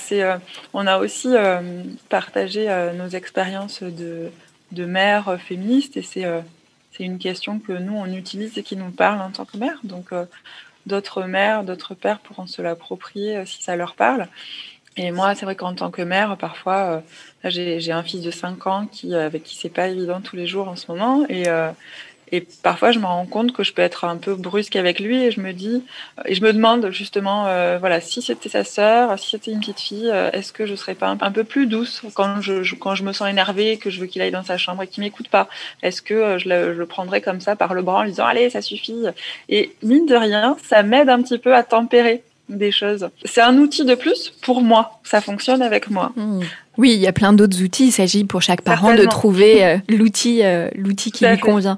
On a aussi partagé nos expériences de mères féministes, et c'est une question que nous, on utilise et qui nous parle en tant que mère. Donc, d'autres mères, d'autres pères pourront se l'approprier si ça leur parle. Et moi, c'est vrai qu'en tant que mère, parfois, j'ai un fils de 5 ans avec qui c'est pas évident tous les jours en ce moment, et parfois, je me rends compte que je peux être un peu brusque avec lui, et je me demande justement, si c'était sa sœur, si c'était une petite fille, est-ce que je serais pas un peu plus douce quand je me sens énervée et que je veux qu'il aille dans sa chambre et qu'il m'écoute pas? Est-ce que je le prendrais comme ça par le bras en lui disant allez, ça suffit? Et mine de rien, ça m'aide un petit peu à tempérer des choses. C'est un outil de plus pour moi. Ça fonctionne avec moi. Oui, il y a plein d'autres outils. Il s'agit pour chaque parent de trouver l'outil qui lui convient.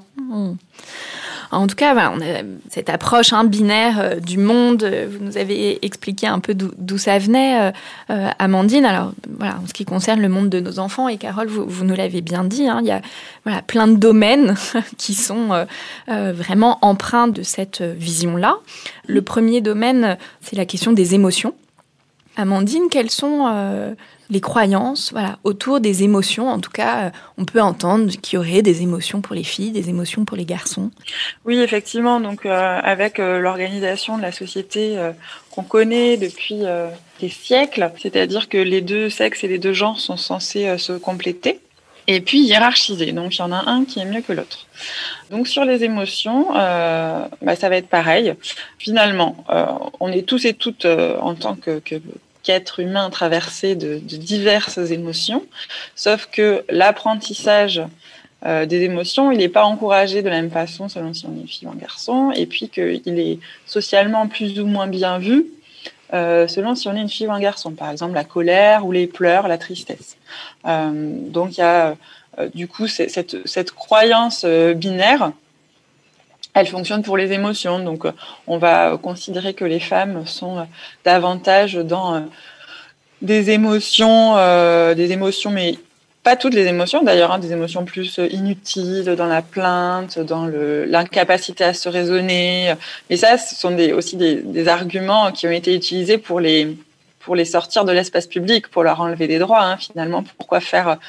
En tout cas, on a cette approche binaire du monde. Vous nous avez expliqué un peu d'où ça venait, Amandine. Alors, en ce qui concerne le monde de nos enfants, et Carole, vous nous l'avez bien dit, il y a plein de domaines qui sont vraiment empreints de cette vision-là. Le premier domaine, c'est la question des émotions. Amandine, quelles sont les croyances autour des émotions? En tout cas, on peut entendre qu'il y aurait des émotions pour les filles, des émotions pour les garçons. Oui, effectivement. Donc, avec l'organisation de la société qu'on connaît depuis des siècles, c'est-à-dire que les deux sexes et les deux genres sont censés se compléter et puis hiérarchiser. Donc, il y en a un qui est mieux que l'autre. Donc, sur les émotions, ça va être pareil. Finalement, on est tous et toutes, en tant qu'être humain, traversé de diverses émotions, sauf que l'apprentissage des émotions, il n'est pas encouragé de la même façon selon si on est une fille ou un garçon, et puis qu'il est socialement plus ou moins bien vu selon si on est une fille ou un garçon. Par exemple, la colère ou les pleurs, la tristesse. Donc il y a du coup cette croyance binaire. Elle fonctionne pour les émotions, donc on va considérer que les femmes sont davantage dans des émotions, mais pas toutes les émotions d'ailleurs, des émotions plus inutiles, dans la plainte, dans l'incapacité à se raisonner. Mais ça, ce sont aussi des arguments qui ont été utilisés pour pour les sortir de l'espace public, pour leur enlever des droits. Finalement, pourquoi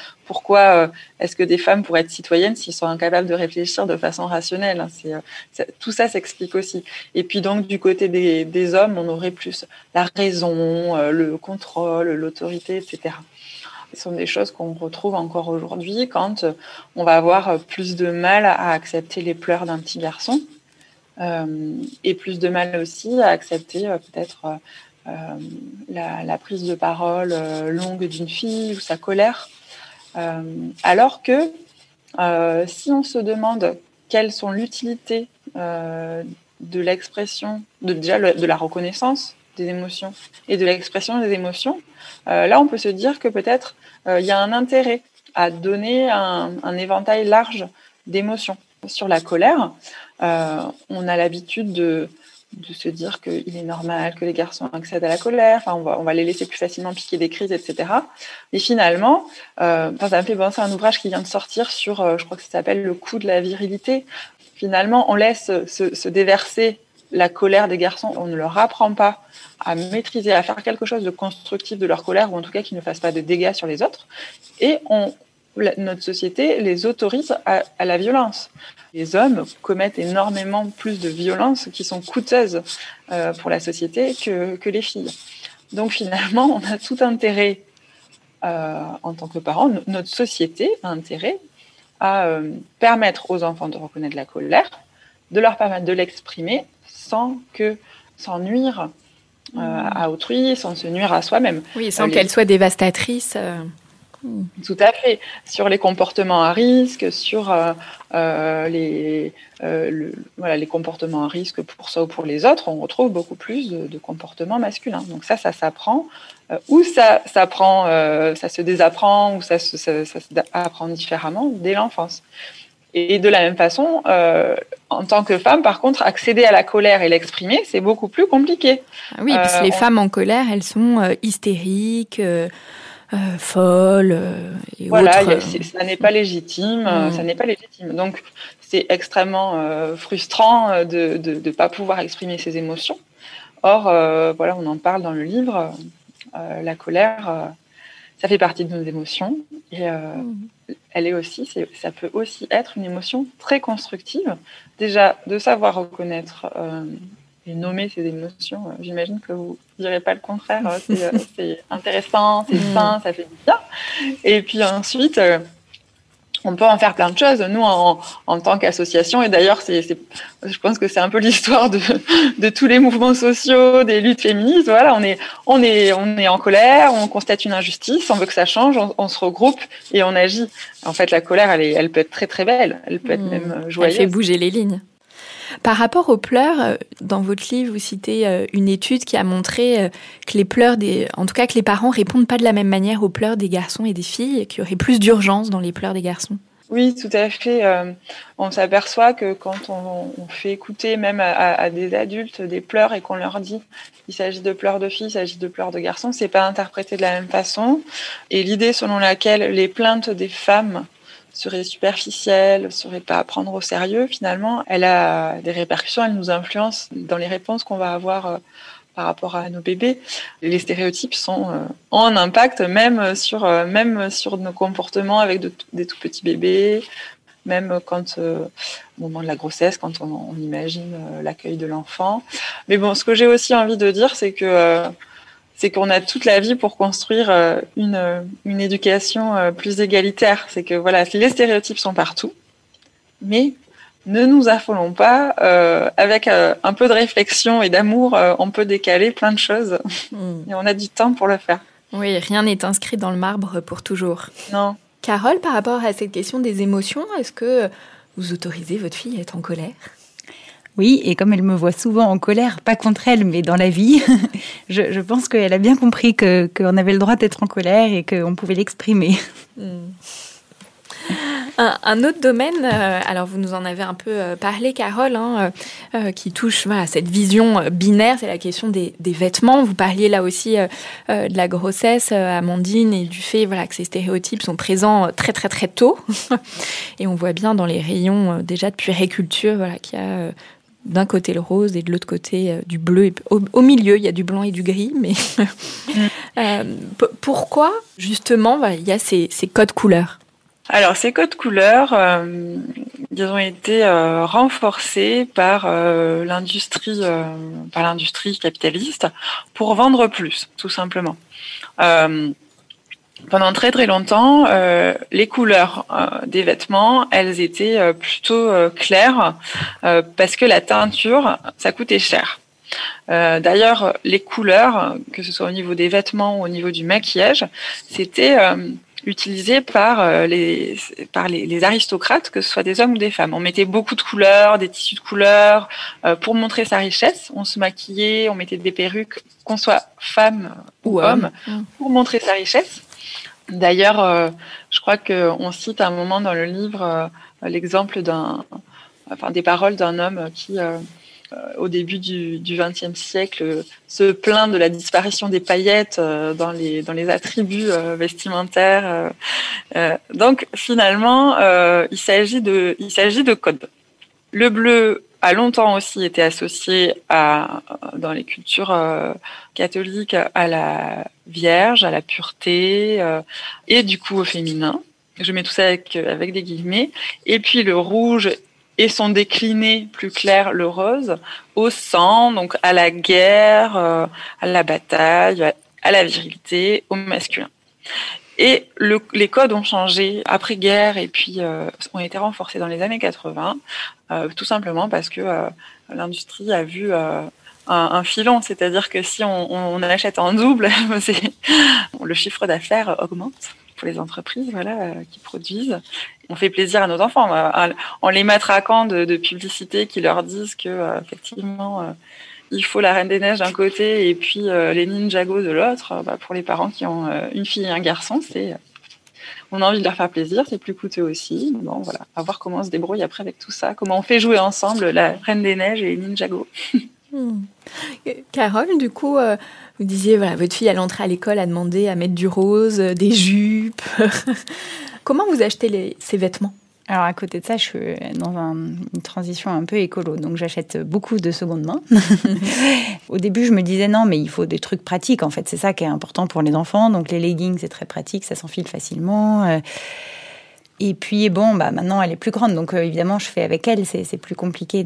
est-ce que des femmes pourraient être citoyennes s'ils sont incapables de réfléchir de façon rationnelle? Tout ça s'explique aussi. Et puis donc, du côté des hommes, on aurait plus la raison, le contrôle, l'autorité, etc. Ce sont des choses qu'on retrouve encore aujourd'hui quand on va avoir plus de mal à accepter les pleurs d'un petit garçon et plus de mal aussi à accepter peut-être la prise de parole longue d'une fille ou sa colère. Alors que si on se demande quelles sont l'utilité de l'expression, de la reconnaissance des émotions et de l'expression des émotions, là on peut se dire que peut-être il y a un intérêt à donner un éventail large d'émotions. Sur la colère, on a l'habitude de se dire qu'il est normal que les garçons accèdent à la colère, on va les laisser plus facilement piquer des crises, etc. Et finalement, ça me fait penser à un ouvrage qui vient de sortir sur, je crois que ça s'appelle « Le coût de la virilité ». Finalement, on laisse se déverser la colère des garçons, on ne leur apprend pas à maîtriser, à faire quelque chose de constructif de leur colère, ou en tout cas qu'ils ne fassent pas de dégâts sur les autres. Et notre société les autorise à la violence. Les hommes commettent énormément plus de violences qui sont coûteuses pour la société que les filles. Donc finalement, on a tout intérêt, en tant que parents, notre société a intérêt à permettre aux enfants de reconnaître la colère, de leur permettre de l'exprimer sans nuire à autrui, sans se nuire à soi-même. Oui, sans qu'elle soit dévastatrice. Tout à fait. Sur les comportements à risque, sur les comportements à risque pour soi ou pour les autres, on retrouve beaucoup plus de comportements masculins. Donc ça s'apprend, ou ça se désapprend, ou ça s'apprend différemment dès l'enfance. Et de la même façon, en tant que femme, par contre, accéder à la colère et l'exprimer, c'est beaucoup plus compliqué. Ah oui, parce que les femmes en colère, elles sont hystériques, folles et voilà, autres. Ça n'est pas légitime. Ça n'est pas légitime. Donc, c'est extrêmement frustrant de ne pas pouvoir exprimer ses émotions. Or, on en parle dans le livre. La colère, ça fait partie de nos émotions. Et ça peut aussi être une émotion très constructive. Déjà, de savoir reconnaître et nommer ses émotions, j'imagine que vous ne direz pas le contraire. C'est intéressant, c'est sain, ça fait du bien. Et puis ensuite, on peut en faire plein de choses. Nous, en tant qu'association, et d'ailleurs, je pense que c'est un peu l'histoire de tous les mouvements sociaux, des luttes féministes. Voilà, on est en colère, on constate une injustice, on veut que ça change, on se regroupe et on agit. En fait, la colère, elle peut être très très belle, elle peut être même joyeuse. Elle fait bouger les lignes. Par rapport aux pleurs, dans votre livre, vous citez une étude qui a montré que les pleurs que les parents répondent pas de la même manière aux pleurs des garçons et des filles, et qu'il y aurait plus d'urgence dans les pleurs des garçons. Oui, tout à fait. On s'aperçoit que quand on fait écouter même à des adultes des pleurs et qu'on leur dit il s'agit de pleurs de filles, il s'agit de pleurs de garçons, c'est pas interprété de la même façon. Et l'idée selon laquelle les plaintes des femmes serait superficielle, serait pas à prendre au sérieux, finalement, elle a des répercussions, elle nous influence dans les réponses qu'on va avoir par rapport à nos bébés. Les stéréotypes ont un impact même sur nos comportements avec des tout petits bébés, même quand au moment de la grossesse, quand on imagine l'accueil de l'enfant. Mais bon, ce que j'ai aussi envie de dire, c'est qu'on a toute la vie pour construire une éducation plus égalitaire. C'est que voilà, les stéréotypes sont partout, mais ne nous affolons pas. Avec un peu de réflexion et d'amour, on peut décaler plein de choses. Et on a du temps pour le faire. Oui, rien n'est inscrit dans le marbre pour toujours. Non. Carole, par rapport à cette question des émotions, est-ce que vous autorisez votre fille à être en colère ? Oui, et comme elle me voit souvent en colère, pas contre elle, mais dans la vie, je pense qu'elle a bien compris qu'on avait le droit d'être en colère et qu'on pouvait l'exprimer. Un autre domaine, alors vous nous en avez un peu parlé, Carole, qui touche cette vision binaire, c'est la question des vêtements. Vous parliez là aussi de la grossesse, Amandine, et du fait que ces stéréotypes sont présents très très très tôt. Et on voit bien dans les rayons déjà de puériculture qu'il y a d'un côté le rose et de l'autre côté du bleu. Et au milieu, il y a du blanc et du gris. Mais pourquoi, justement, il y a ces codes couleurs ? Alors, ces codes couleurs, ils ont été renforcés par l'industrie capitaliste pour vendre plus, tout simplement. Pendant très très longtemps, les couleurs des vêtements, elles étaient plutôt claires parce que la teinture, ça coûtait cher. D'ailleurs, les couleurs, que ce soit au niveau des vêtements ou au niveau du maquillage, c'était utilisé par les aristocrates, que ce soit des hommes ou des femmes. On mettait beaucoup de couleurs, des tissus de couleurs pour montrer sa richesse. On se maquillait, on mettait des perruques, qu'on soit femme ou homme, pour montrer sa richesse. D'ailleurs, je crois qu'on cite à un moment dans le livre l'exemple des paroles d'un homme qui, au début du XXe siècle, se plaint de la disparition des paillettes dans les attributs vestimentaires. Donc, finalement, il s'agit de codes. Le bleu a longtemps aussi été associé dans les cultures catholiques à la Vierge, à la pureté et du coup au féminin. Je mets tout ça avec des guillemets. Et puis le rouge et son décliné plus clair, le rose, au sang, donc à la guerre, à la bataille, à la virilité, au masculin. Et les codes ont changé après-guerre et puis ont été renforcés dans les années 80, tout simplement parce que l'industrie a vu un filon, c'est-à-dire que si on achète en double, le chiffre d'affaires augmente pour les entreprises qui produisent. On fait plaisir à nos enfants en les matraquant de publicités qui leur disent que effectivement il faut la Reine des Neiges d'un côté et puis les Ninjago de l'autre. Pour les parents qui ont une fille et un garçon, on a envie de leur faire plaisir, c'est plus coûteux aussi. Bon, voilà, à voir comment on se débrouille après avec tout ça, comment on fait jouer ensemble la Reine des Neiges et les Ninjago. Carole, du coup, vous disiez, votre fille, elle entrait à l'école, a demandé à mettre du rose, des jupes. Comment vous achetez ces vêtements ? Alors, à côté de ça, je suis dans une transition un peu écolo, donc j'achète beaucoup de seconde main. Au début, je me disais non, mais il faut des trucs pratiques. En fait, c'est ça qui est important pour les enfants. Donc, les leggings, c'est très pratique, ça s'enfile facilement. Et puis, maintenant, elle est plus grande, donc évidemment, je fais avec elle. C'est plus compliqué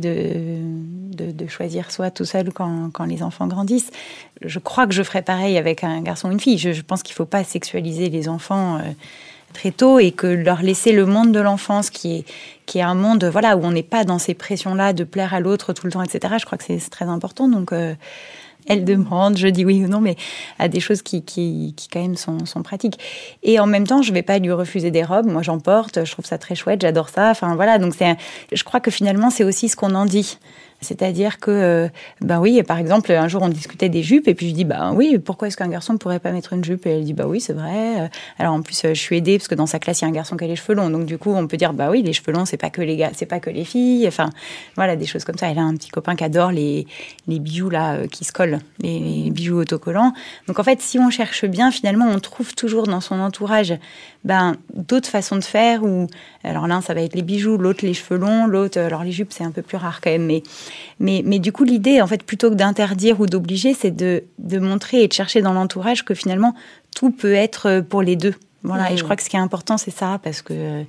de choisir soi tout seul quand les enfants grandissent. Je crois que je ferai pareil avec un garçon ou une fille. Je pense qu'il ne faut pas sexualiser les enfants très tôt et que leur laisser le monde de l'enfance qui est un monde où on n'est pas dans ces pressions-là de plaire à l'autre tout le temps, etc. Je crois que c'est très important. Donc, elle demande, je dis oui ou non, mais à des choses qui quand même sont pratiques. Et en même temps, je ne vais pas lui refuser des robes. Moi, j'en porte, je trouve ça très chouette, j'adore ça. Enfin, voilà, donc je crois que finalement, c'est aussi ce qu'on en dit. C'est-à-dire que, par exemple, un jour, on discutait des jupes, et puis je dis, oui, pourquoi est-ce qu'un garçon ne pourrait pas mettre une jupe ? Et elle dit, oui, c'est vrai. Alors, en plus, je suis aidée, parce que dans sa classe, il y a un garçon qui a les cheveux longs. Donc, du coup, on peut dire, oui, les cheveux longs, c'est pas que les gars, c'est pas que les filles. Enfin, voilà, des choses comme ça. Elle a un petit copain qui adore les bijoux, là, qui se collent, les bijoux autocollants. Donc, en fait, si on cherche bien, finalement, on trouve toujours dans son entourage, d'autres façons de faire, alors l'un, ça va être les bijoux, l'autre, les cheveux longs, l'autre, alors les jupes, c'est un peu plus rare quand même, mais du coup, l'idée, en fait, plutôt que d'interdire ou d'obliger, c'est de montrer et de chercher dans l'entourage que finalement, tout peut être pour les deux. Voilà, et je crois que ce qui est important, c'est ça, parce que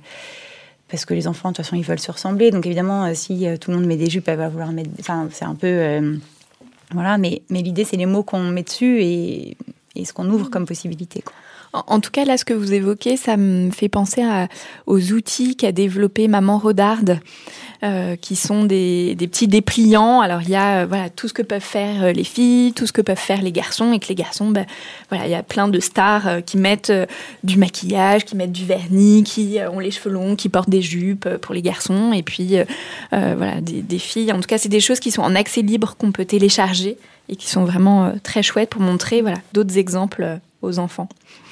les enfants, de toute façon, ils veulent se ressembler. Donc évidemment, si tout le monde met des jupes, elle va vouloir mettre... Enfin, c'est un peu... mais l'idée, c'est les mots qu'on met dessus et ce qu'on ouvre comme possibilité, quoi. En tout cas, là, ce que vous évoquez, ça me fait penser aux outils qu'a développé Maman Rodarde, qui sont des petits dépliants. Alors, il y a tout ce que peuvent faire les filles, tout ce que peuvent faire les garçons, et que les garçons, il y a plein de stars qui mettent du maquillage, qui mettent du vernis, qui ont les cheveux longs, qui portent des jupes pour les garçons, et puis des filles. En tout cas, c'est des choses qui sont en accès libre, qu'on peut télécharger, et qui sont vraiment très chouettes pour montrer d'autres exemples aux enfants.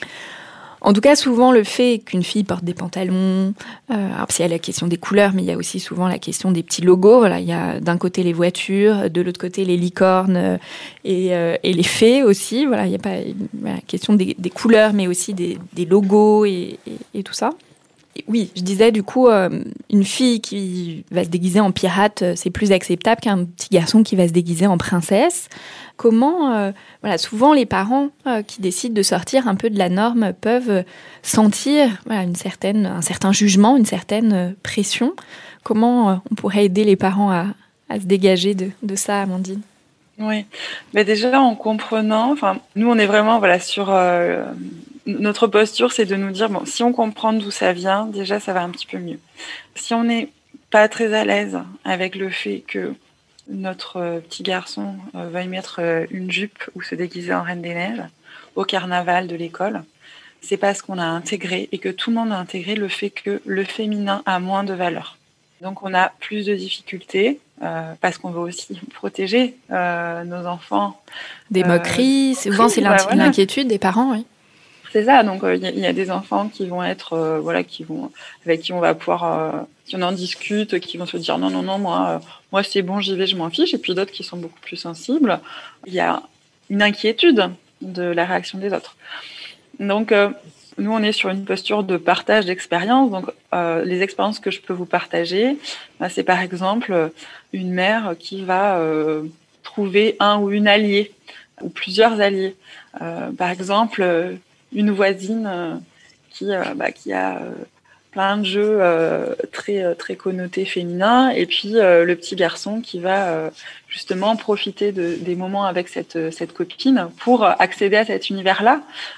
En tout cas, souvent, le fait qu'une fille porte des pantalons, alors il y a la question des couleurs, mais il y a aussi souvent la question des petits logos. Il y a d'un côté les voitures, de l'autre côté les licornes et les fées aussi. Il y a pas la question des couleurs, mais aussi des logos et tout ça. Oui, je disais du coup, une fille qui va se déguiser en pirate, c'est plus acceptable qu'un petit garçon qui va se déguiser en princesse. Comment, souvent les parents qui décident de sortir un peu de la norme peuvent sentir un certain jugement, une certaine pression. Comment on pourrait aider les parents à se dégager de ça, Amandine ? Oui, mais déjà en comprenant, nous on est vraiment sur notre posture, c'est de nous dire si on comprend d'où ça vient, déjà ça va un petit peu mieux. Si on n'est pas très à l'aise avec le fait que notre petit garçon veuille mettre une jupe ou se déguiser en Reine des Neiges au carnaval de l'école, c'est parce qu'on a intégré et que tout le monde a intégré le fait que le féminin a moins de valeur. Donc on a plus de difficultés parce qu'on veut aussi protéger nos enfants. Des moqueries, souvent c'est l'inquiétude des parents, oui. C'est ça, donc il y a des enfants qui vont être, avec qui on va pouvoir, si on en discute, qui vont se dire non, moi c'est bon, j'y vais, je m'en fiche, et puis d'autres qui sont beaucoup plus sensibles. Il y a une inquiétude de la réaction des autres. Donc nous on est sur une posture de partage d'expériences, donc les expériences que je peux vous partager, c'est par exemple une mère qui va trouver un ou une alliée, ou plusieurs alliés. Par exemple, une voisine qui a plein de jeux très connotés féminins, et puis le petit garçon qui va justement profiter des moments avec cette copine pour accéder à cet univers-là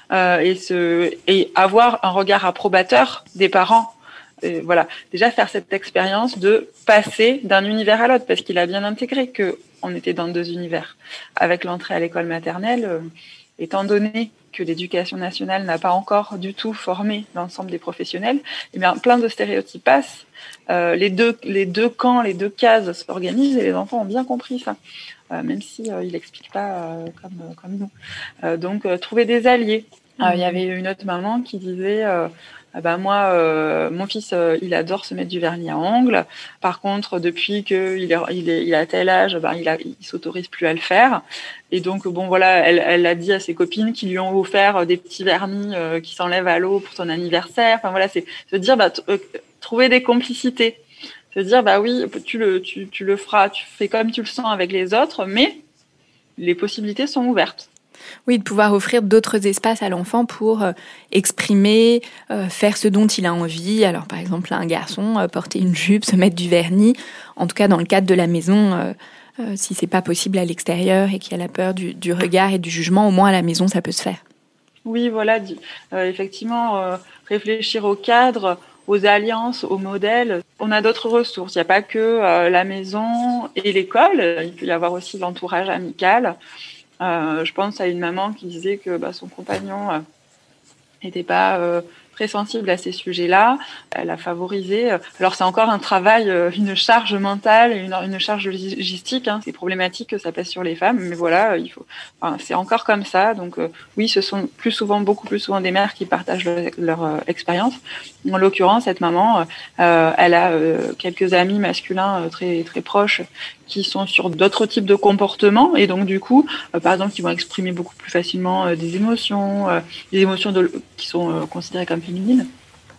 et avoir un regard approbateur des parents. Et voilà, déjà faire cette expérience de passer d'un univers à l'autre, parce qu'il a bien intégré qu'on était dans deux univers. Avec l'entrée à l'école maternelle, étant donné que l'éducation nationale n'a pas encore du tout formé l'ensemble des professionnels, eh bien, plein de stéréotypes passent. Les deux camps, les deux cases s'organisent et les enfants ont bien compris ça, même si ils l'expliquent pas comme nous. Donc, trouver des alliés. Il y avait une autre maman qui disait moi, mon fils, il adore se mettre du vernis à ongles. Par contre, depuis qu'il est à tel âge, il s'autorise plus à le faire. Et donc, elle a dit à ses copines qui lui ont offert des petits vernis qui s'enlèvent à l'eau pour son anniversaire. C'est se dire, trouver des complicités. Se dire, oui, tu le feras, tu fais comme tu le sens avec les autres, mais les possibilités sont ouvertes. Oui, de pouvoir offrir d'autres espaces à l'enfant pour exprimer, faire ce dont il a envie. Alors, par exemple, un garçon, porter une jupe, se mettre du vernis. En tout cas, dans le cadre de la maison, si c'est pas possible à l'extérieur et qu'il y a la peur du regard et du jugement, au moins à la maison, ça peut se faire. Oui, voilà, effectivement, réfléchir au cadre, aux alliances, aux modèles. On a d'autres ressources. Il n'y a pas que la maison et l'école. Il peut y avoir aussi l'entourage amical. Je pense à une maman qui disait que son compagnon n'était pas très sensible à ces sujets-là. Elle a favorisé. Alors c'est encore un travail, une charge mentale, une charge logistique. Ces problématiques que ça pèse sur les femmes, mais voilà, c'est encore comme ça. Donc oui, ce sont beaucoup plus souvent des mères qui partagent leur expérience. En l'occurrence, cette maman, elle a quelques amis masculins très très proches qui sont sur d'autres types de comportements et donc du coup, par exemple, qui vont exprimer beaucoup plus facilement des émotions qui sont considérées comme féminines,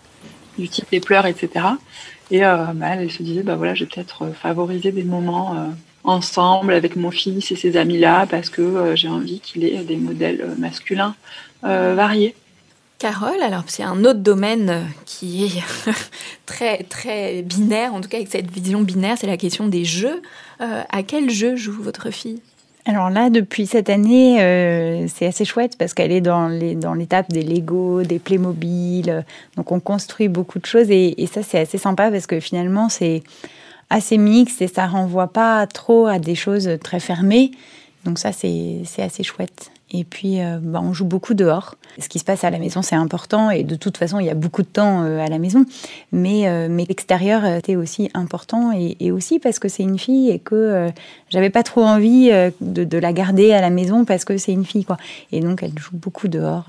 du type les pleurs, etc. Et elle se disait, je vais peut-être favoriser des moments ensemble avec mon fils et ses amis-là parce que j'ai envie qu'il ait des modèles masculins variés. Carole, alors c'est un autre domaine qui est très très binaire, en tout cas avec cette vision binaire, c'est la question des jeux. À quel jeu joue votre fille ? Alors là, depuis cette année, c'est assez chouette parce qu'elle est dans l'étape des Lego, des Playmobil. Donc on construit beaucoup de choses et ça c'est assez sympa parce que finalement c'est assez mixte et ça renvoie pas trop à des choses très fermées. Donc ça c'est assez chouette. Et puis, on joue beaucoup dehors. Ce qui se passe à la maison, c'est important. Et de toute façon, il y a beaucoup de temps à la maison. Mais l'extérieur était aussi important. Et aussi parce que c'est une fille et que j'avais pas trop envie de la garder à la maison parce que c'est une fille, quoi. Et donc, elle joue beaucoup dehors.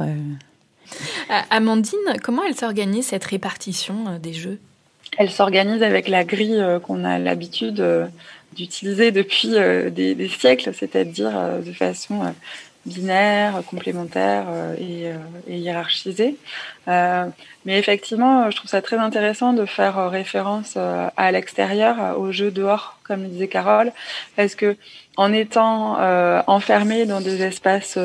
Amandine, comment elle s'organise, cette répartition des jeux ? Elle s'organise avec la grille qu'on a l'habitude d'utiliser depuis des siècles. C'est-à-dire de façon binaire, complémentaire et hiérarchisé. Mais effectivement, je trouve ça très intéressant de faire référence à l'extérieur, au jeu dehors, comme le disait Carole, parce que en étant enfermé dans des espaces,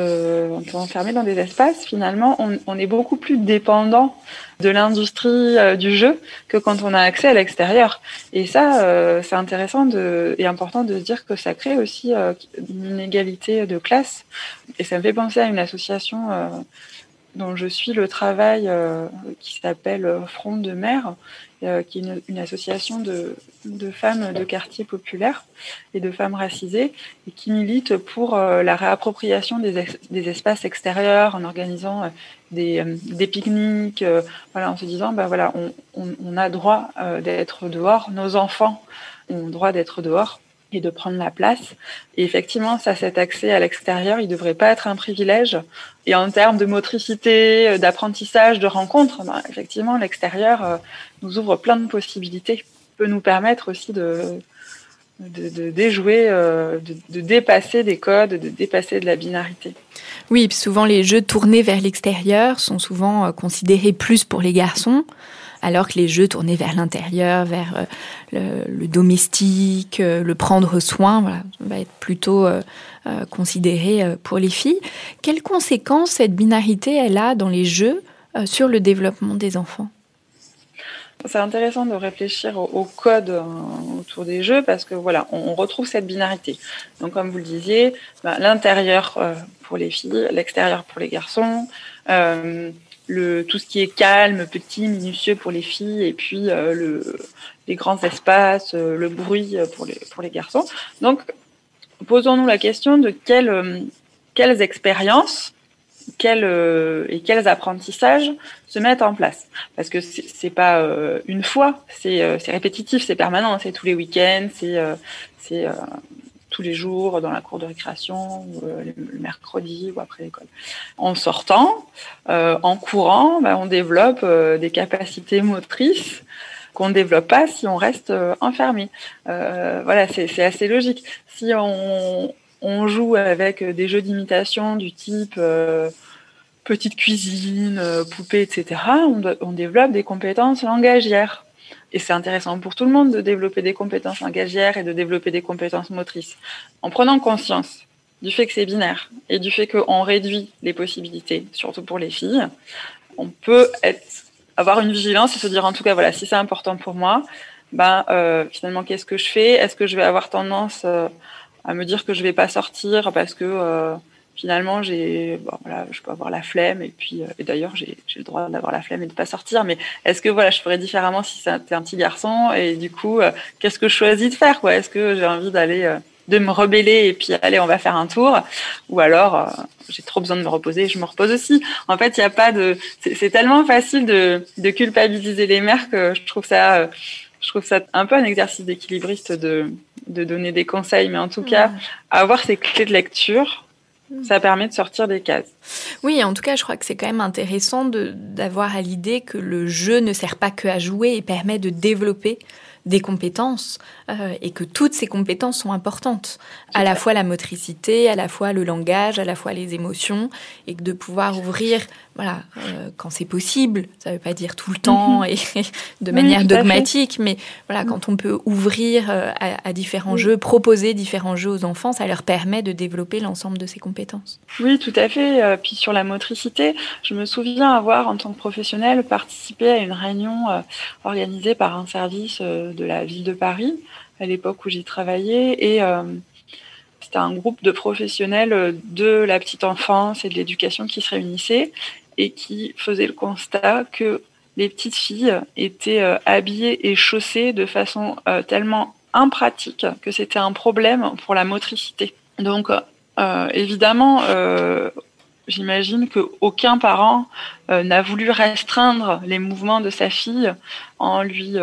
finalement, on est beaucoup plus dépendant de l'industrie du jeu que quand on a accès à l'extérieur. Et ça, c'est intéressant et important de se dire que ça crée aussi une inégalité de classe. Et ça me fait penser à une association dont je suis le travail qui s'appelle Front de mer, qui est une association de femmes de quartiers populaires et de femmes racisées et qui milite pour la réappropriation des espaces extérieurs en organisant des pique-niques, en se disant on a droit d'être dehors, nos enfants ont droit d'être dehors et de prendre la place. Et effectivement, cet accès à l'extérieur, il ne devrait pas être un privilège. Et en termes de motricité, d'apprentissage, de rencontres, effectivement, l'extérieur nous ouvre plein de possibilités. Peut nous permettre aussi de déjouer, de dépasser des codes, de dépasser de la binarité. Oui, souvent les jeux tournés vers l'extérieur sont souvent considérés plus pour les garçons, alors que les jeux tournés vers l'intérieur, vers le domestique, le prendre soin, va être plutôt considéré pour les filles. Quelles conséquences cette binarité elle a dans les jeux sur le développement des enfants ? C'est intéressant de réfléchir au code autour des jeux parce que on retrouve cette binarité. Donc comme vous le disiez, l'intérieur pour les filles, l'extérieur pour les garçons, tout ce qui est calme, petit, minutieux pour les filles, et puis les grands espaces, le bruit pour les garçons. Donc posons-nous la question de quelles expériences et quels apprentissages se mettent en place, parce que c'est pas une fois, c'est répétitif, c'est permanent, c'est tous les week-ends, c'est tous les jours dans la cour de récréation, le mercredi ou après l'école. En sortant, en courant, on développe des capacités motrices qu'on ne développe pas si on reste enfermé. C'est assez logique. Si on joue avec des jeux d'imitation du type petite cuisine, poupée, etc., on développe des compétences langagières. Et c'est intéressant pour tout le monde de développer des compétences langagières et de développer des compétences motrices. En prenant conscience du fait que c'est binaire et du fait qu'on réduit les possibilités, surtout pour les filles, on peut avoir une vigilance et se dire en tout cas, si c'est important pour moi, finalement, qu'est-ce que je fais ? Est-ce que je vais avoir tendance à me dire que je vais pas sortir parce que finalement je peux avoir la flemme et d'ailleurs j'ai le droit d'avoir la flemme et de pas sortir, mais est-ce que je ferais différemment si c'était un petit garçon et du coup qu'est-ce que je choisis de faire, est-ce que j'ai envie de me rebeller et puis allez on va faire un tour, ou alors j'ai trop besoin de me reposer, je me repose aussi. En fait, il y a pas c'est tellement facile de culpabiliser les mères que je trouve ça un peu un exercice d'équilibriste de donner des conseils, mais en tout cas, avoir ces clés de lecture, ça permet de sortir des cases. Oui, en tout cas, je crois que c'est quand même intéressant d'avoir à l'idée que le jeu ne sert pas que à jouer et permet de développer des compétences et que toutes ces compétences sont importantes. À la fois la motricité, à la fois le langage, à la fois les émotions, et que de pouvoir ouvrir, quand c'est possible, ça ne veut pas dire tout le temps et de manière dogmatique, mais quand on peut ouvrir à différents jeux, proposer différents jeux aux enfants, ça leur permet de développer l'ensemble de ces compétences. Oui, tout à fait. Puis sur la motricité, je me souviens avoir, en tant que professionnelle, participé à une réunion organisée par un service de la ville de Paris, à l'époque où j'y travaillais, et c'était un groupe de professionnels de la petite enfance et de l'éducation qui se réunissaient et qui faisaient le constat que les petites filles étaient habillées et chaussées de façon tellement impratique que c'était un problème pour la motricité. Donc, évidemment, j'imagine qu'aucun parent n'a voulu restreindre les mouvements de sa fille en lui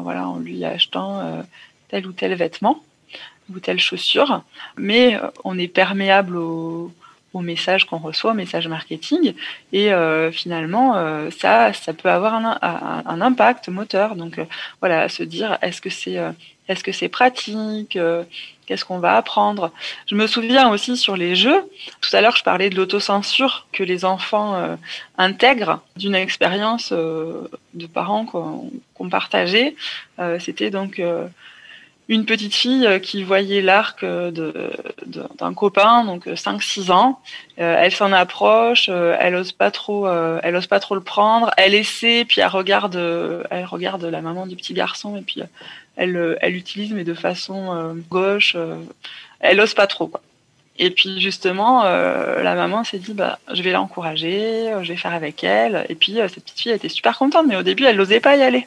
achetant tel ou tel vêtement ou telle chaussure, mais on est perméable au message qu'on reçoit, au message marketing, et finalement ça peut avoir un impact moteur. Donc se dire est-ce que c'est pratique, Qu'est-ce qu'on va apprendre? Je me souviens aussi sur les jeux, tout à l'heure je parlais de l'autocensure que les enfants intègrent d'une expérience de parents qu'on partageait. C'était donc une petite fille qui voyait l'arc d'un copain, donc 5-6 ans. Elle s'en approche, elle ose pas trop le prendre. Elle essaie, puis elle regarde la maman du petit garçon et puis elle l'utilise mais de façon gauche. Elle ose pas trop, quoi. Et puis justement, la maman s'est dit je vais l'encourager, je vais faire avec elle. Et puis cette petite fille elle était super contente, mais au début elle n'osait pas y aller.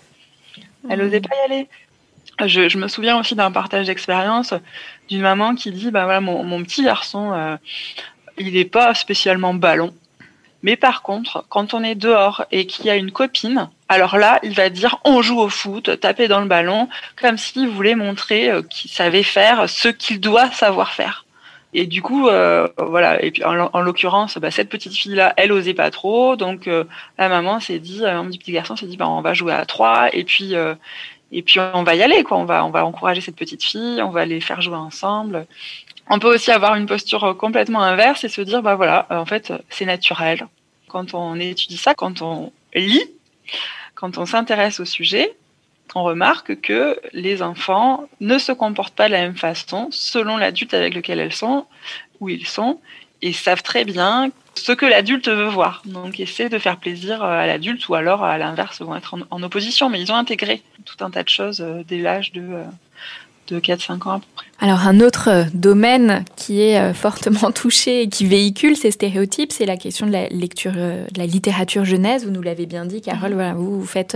Je me souviens aussi d'un partage d'expérience d'une maman qui dit mon petit garçon il n'est pas spécialement ballon, mais par contre quand on est dehors et qu'il y a une copine, alors là il va dire on joue au foot, taper dans le ballon, comme s'il voulait montrer qu'il savait faire ce qu'il doit savoir faire. Et du coup et puis en l'occurrence cette petite fille là elle osait pas trop, donc la maman s'est dit, mon petit garçon s'est dit on va jouer à 3 et puis on va y aller, quoi. On va encourager cette petite fille, on va les faire jouer ensemble. On peut aussi avoir une posture complètement inverse et se dire, en fait, c'est naturel. Quand on étudie ça, quand on lit, quand on s'intéresse au sujet, on remarque que les enfants ne se comportent pas de la même façon selon l'adulte avec lequel elles sont, où ils sont, et savent très bien ce que l'adulte veut voir. Donc, essaient de faire plaisir à l'adulte ou alors, à l'inverse, vont être en opposition. Mais ils ont intégré tout un tas de choses dès l'âge de 4-5 ans à peu près. Alors, un autre domaine qui est fortement touché et qui véhicule ces stéréotypes, c'est la question de la lecture, de la littérature jeunesse. Vous nous l'avez bien dit, Carole, vous faites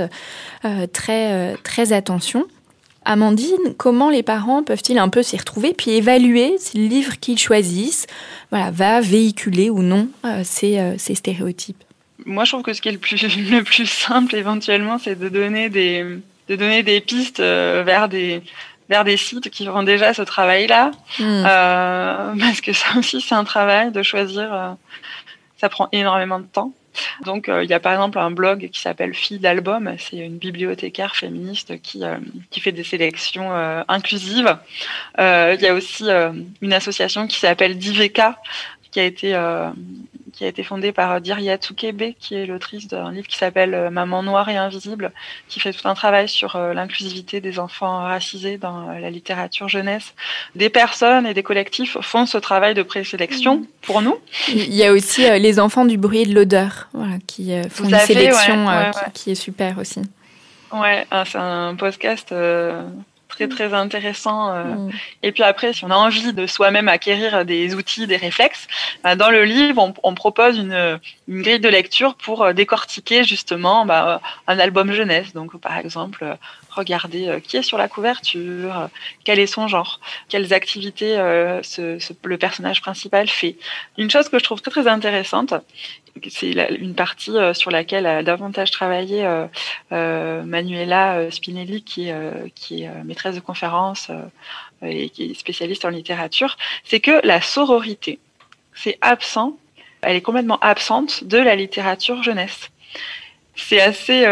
très attention. Amandine, comment les parents peuvent-ils un peu s'y retrouver puis évaluer si le livre qu'ils choisissent va véhiculer ou non ces stéréotypes? Moi, je trouve que ce qui est le plus simple éventuellement, c'est de donner des pistes vers des sites qui font déjà ce travail-là. Parce que ça aussi, c'est un travail de choisir. Ça prend énormément de temps. Donc, il y a par exemple un blog qui s'appelle Filles d'album. C'est une bibliothécaire féministe qui fait des sélections inclusives. Il y a aussi une association qui s'appelle Diveka, qui a été fondée par Dirya Tsukebe, qui est l'autrice d'un livre qui s'appelle Maman noire et invisible, qui fait tout un travail sur l'inclusivité des enfants racisés dans la littérature jeunesse. Des personnes et des collectifs font ce travail de présélection pour nous. Il y a aussi les enfants du bruit et de l'odeur, qui font une sélection qui est super aussi. Ouais, c'est un podcast très très intéressant. Et puis après, si on a envie de soi-même acquérir des outils, des réflexes, dans le livre, on propose une grille de lecture pour décortiquer justement un album jeunesse. Donc par exemple, regarder qui est sur la couverture, quel est son genre, quelles activités le personnage principal fait. Une chose que je trouve très très intéressante, c'est une partie sur laquelle a davantage travaillé Manuela Spinelli, qui est maîtresse de conférences et qui est spécialiste en littérature, c'est que la sororité, elle est complètement absente de la littérature jeunesse. C'est assez...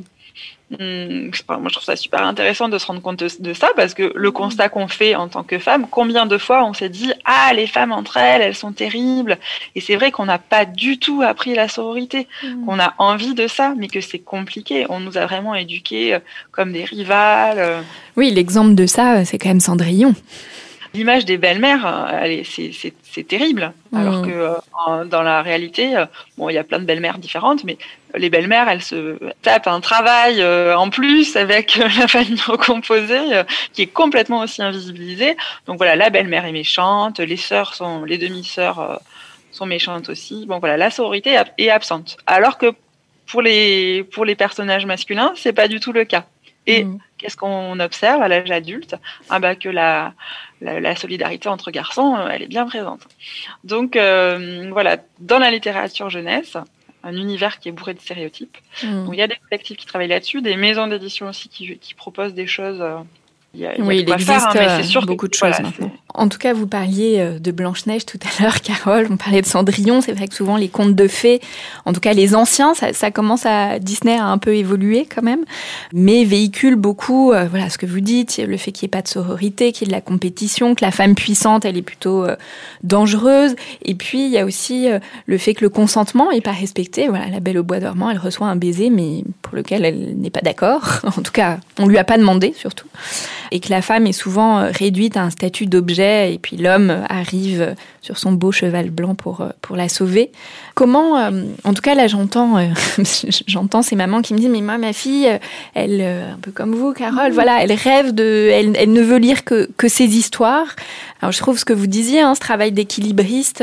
moi, je trouve ça super intéressant de se rendre compte de ça, parce que le constat qu'on fait en tant que femme, combien de fois on s'est dit « Ah, les femmes entre elles sont terribles !» Et c'est vrai qu'on n'a pas du tout appris la sororité, qu'on a envie de ça, mais que c'est compliqué. On nous a vraiment éduqués comme des rivales. Oui, l'exemple de ça, c'est quand même Cendrillon. L'image des belles-mères, c'est terrible. Alors que dans la réalité, il y a plein de belles-mères différentes, mais les belles-mères, elles se tapent un travail en plus avec la famille recomposée qui est complètement aussi invisibilisée. Donc voilà, la belle-mère est méchante, les demi-sœurs sont méchantes aussi. Bon voilà, la sororité est absente. Alors que pour les personnages masculins, c'est pas du tout le cas. Et qu'est-ce qu'on observe à l'âge adulte? Que la solidarité entre garçons, elle est bien présente. Donc voilà, dans la littérature jeunesse, un univers qui est bourré de stéréotypes. Donc, il y a des collectifs qui travaillent là-dessus, des maisons d'édition aussi qui proposent des choses. Il y a il quoi existe faire, mais c'est sûr beaucoup de choses maintenant. En tout cas, vous parliez de Blanche-Neige tout à l'heure, Carole, on parlait de Cendrillon. C'est vrai que souvent les contes de fées, en tout cas les anciens, ça commence Disney a un peu évolué quand même, mais véhicule beaucoup, ce que vous dites, le fait qu'il n'y ait pas de sororité, qu'il y ait de la compétition, que la femme puissante, elle est plutôt dangereuse. Et puis, il y a aussi le fait que le consentement n'est pas respecté. Voilà, la Belle au bois dormant, elle reçoit un baiser, mais pour lequel elle n'est pas d'accord. En tout cas, on lui a pas demandé, surtout. Et que la femme est souvent réduite à un statut d'objet, et puis l'homme arrive sur son beau cheval blanc pour la sauver. Comment, en tout cas là j'entends ces mamans qui me disent mais moi ma fille, elle un peu comme vous Carole, voilà, elle rêve elle ne veut lire que ces histoires. Alors je trouve ce que vous disiez, ce travail d'équilibriste,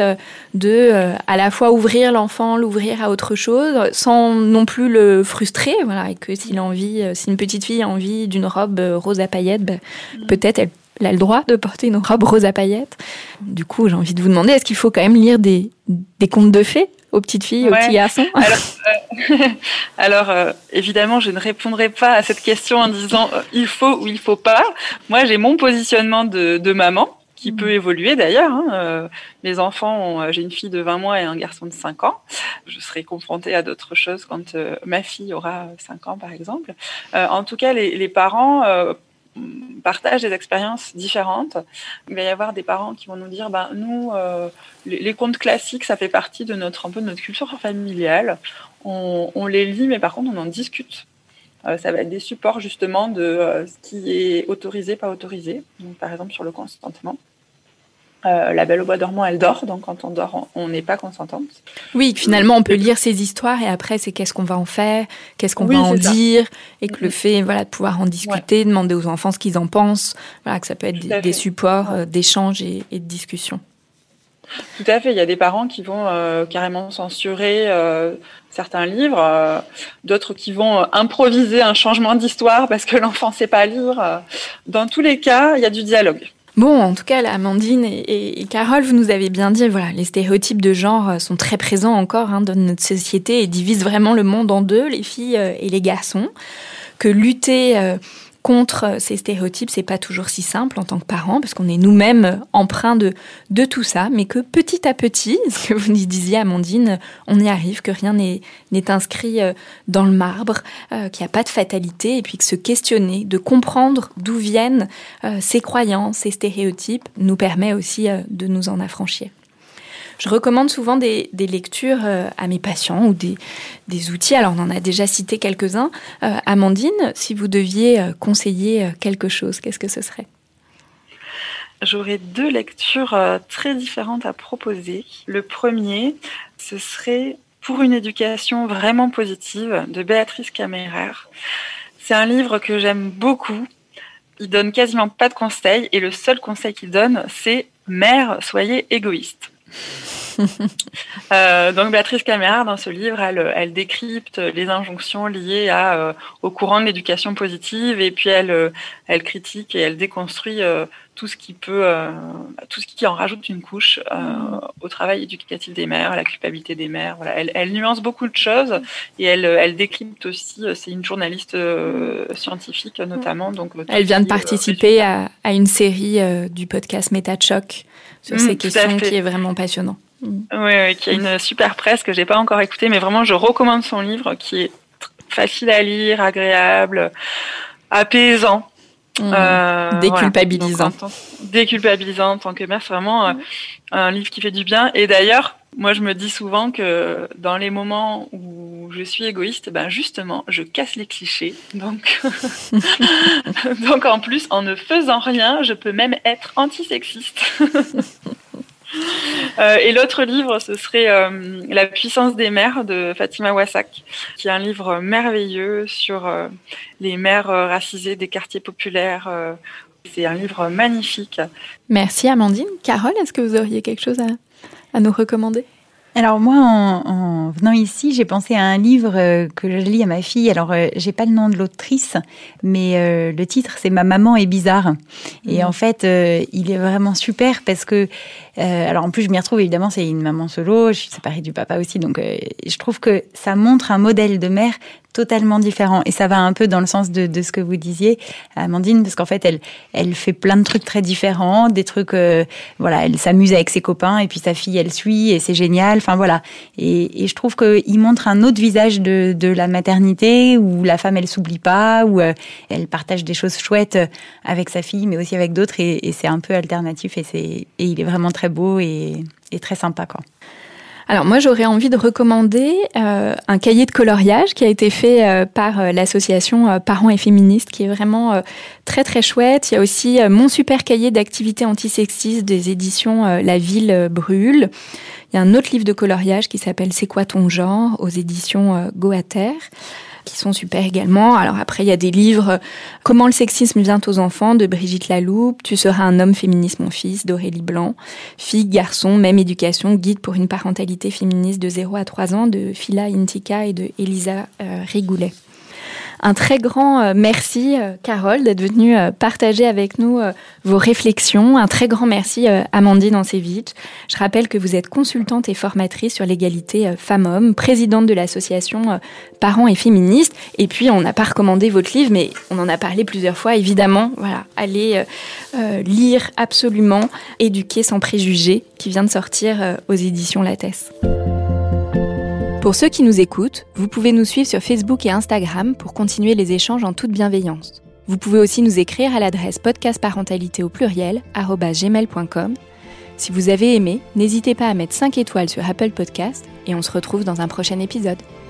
à la fois ouvrir l'enfant, l'ouvrir à autre chose, sans non plus le frustrer, voilà, et que si une petite fille a envie d'une robe rose à paillettes, peut-être elle a le droit de porter une robe rose à paillettes. Du coup, j'ai envie de vous demander, est-ce qu'il faut quand même lire des contes de fées aux petites filles, aux petits garçons ? Alors, évidemment, je ne répondrai pas à cette question en disant il faut ou il faut pas. Moi, j'ai mon positionnement de maman qui peut évoluer d'ailleurs. Les enfants, j'ai une fille de 20 mois et un garçon de 5 ans. Je serai confrontée à d'autres choses quand ma fille aura 5 ans, par exemple. En tout cas, les parents partagent des expériences différentes. Il va y avoir des parents qui vont nous dire nous, les contes classiques, ça fait partie de notre culture familiale. On les lit, mais par contre, on en discute. Ça va être des supports justement de ce qui est autorisé, pas autorisé. Donc, par exemple, sur le consentement. La Belle au bois dormant, elle dort, donc quand on dort, on n'est pas consentante. Oui, finalement, on peut lire ces histoires et après, c'est qu'est-ce qu'on va en faire, qu'est-ce qu'on va en dire, et que le fait de pouvoir en discuter, demander aux enfants ce qu'ils en pensent, que ça peut être des supports d'échange et de discussion. Tout à fait, il y a des parents qui vont carrément censurer certains livres, d'autres qui vont improviser un changement d'histoire parce que l'enfant ne sait pas lire. Dans tous les cas, il y a du dialogue. Bon, en tout cas, là, Amandine et Carole, vous nous avez bien dit, les stéréotypes de genre sont très présents encore dans notre société et divisent vraiment le monde en deux, les filles et les garçons. Que lutter contre ces stéréotypes, c'est pas toujours si simple en tant que parents, parce qu'on est nous-mêmes empreints de tout ça, mais que petit à petit, ce que vous nous disiez, Amandine, on y arrive, que rien n'est inscrit dans le marbre, qu'il n'y a pas de fatalité, et puis que se questionner, de comprendre d'où viennent ces croyances, ces stéréotypes, nous permet aussi de nous en affranchir. Je recommande souvent des lectures à mes patients ou des outils. Alors, on en a déjà cité quelques-uns. Amandine, si vous deviez conseiller quelque chose, qu'est-ce que ce serait ? J'aurais 2 lectures très différentes à proposer. Le premier, ce serait « Pour une éducation vraiment positive » de Béatrice Caméraire. C'est un livre que j'aime beaucoup. Il donne quasiment pas de conseils et le seul conseil qu'il donne, c'est « Mère, soyez égoïste ». Donc Béatrice Caméraire, dans ce livre, elle décrypte les injonctions liées au courant de l'éducation positive et puis elle critique et elle déconstruit tout ce qui en rajoute une couche au travail éducatif des mères, à la culpabilité des mères. Voilà. Elle nuance beaucoup de choses et elle décrypte aussi. C'est une journaliste scientifique notamment. Donc elle vient de participer à une série du podcast Métachoc sur ces questions qui est vraiment passionnant. Oui, qui a une super presse que j'ai pas encore écoutée, mais vraiment je recommande son livre qui est facile à lire, agréable, apaisant. Déculpabilisant. Déculpabilisant en tant que mère, c'est vraiment un livre qui fait du bien. Et d'ailleurs, moi je me dis souvent que dans les moments où je suis égoïste, justement, je casse les clichés. Donc en plus, en ne faisant rien, je peux même être antisexiste. Et l'autre livre, ce serait La puissance des mères de Fatima Wassak, qui est un livre merveilleux sur les mères racisées des quartiers populaires. C'est un livre magnifique. Merci Amandine. Carole, est-ce que vous auriez quelque chose à nous recommander ? Alors moi, en venant ici, j'ai pensé à un livre que je lis à ma fille. Alors, j'ai pas le nom de l'autrice, mais le titre, c'est « Ma maman est bizarre ». Et en fait, il est vraiment super parce que... alors en plus, je m'y retrouve, évidemment, c'est une maman solo, je suis séparée du papa aussi. Donc, je trouve que ça montre un modèle de mère totalement différents. Et ça va un peu dans le sens de ce que vous disiez, Amandine, parce qu'en fait, elle fait plein de trucs très différents, des trucs, voilà, elle s'amuse avec ses copains, et puis sa fille, elle suit, et c'est génial. Enfin, voilà. Et je trouve qu'il montre un autre visage de la maternité, où la femme, elle s'oublie pas, où elle partage des choses chouettes avec sa fille, mais aussi avec d'autres, et c'est un peu alternatif, et il est vraiment très beau et très sympa, quoi. Alors moi, j'aurais envie de recommander un cahier de coloriage qui a été fait par l'association Parents et Féministes, qui est vraiment très très chouette. Il y a aussi mon super cahier d'activités antisexistes des éditions La Ville brûle. Il y a un autre livre de coloriage qui s'appelle C'est quoi ton genre aux éditions Goater, qui sont super également. Alors après, il y a des livres Comment le sexisme vient aux enfants de Brigitte Laloupe, Tu seras un homme féministe mon fils d'Aurélie Blanc, Filles, garçons, même éducation, guide pour une parentalité féministe de 0 à 3 ans de Phila Intika et de Elisa Rigoulet. Un très grand merci, Carole, d'être venue partager avec nous vos réflexions. Un très grand merci, Amandine Ancevich. Je rappelle que vous êtes consultante et formatrice sur l'égalité femmes-hommes, présidente de l'association Parents et Féministes. Et puis, on n'a pas recommandé votre livre, mais on en a parlé plusieurs fois, évidemment. Voilà, allez lire absolument Éduquer sans préjugés, qui vient de sortir aux éditions Lattès. Pour ceux qui nous écoutent, vous pouvez nous suivre sur Facebook et Instagram pour continuer les échanges en toute bienveillance. Vous pouvez aussi nous écrire à l'adresse podcastparentalité@gmail.com. Si vous avez aimé, n'hésitez pas à mettre 5 étoiles sur Apple Podcast et on se retrouve dans un prochain épisode.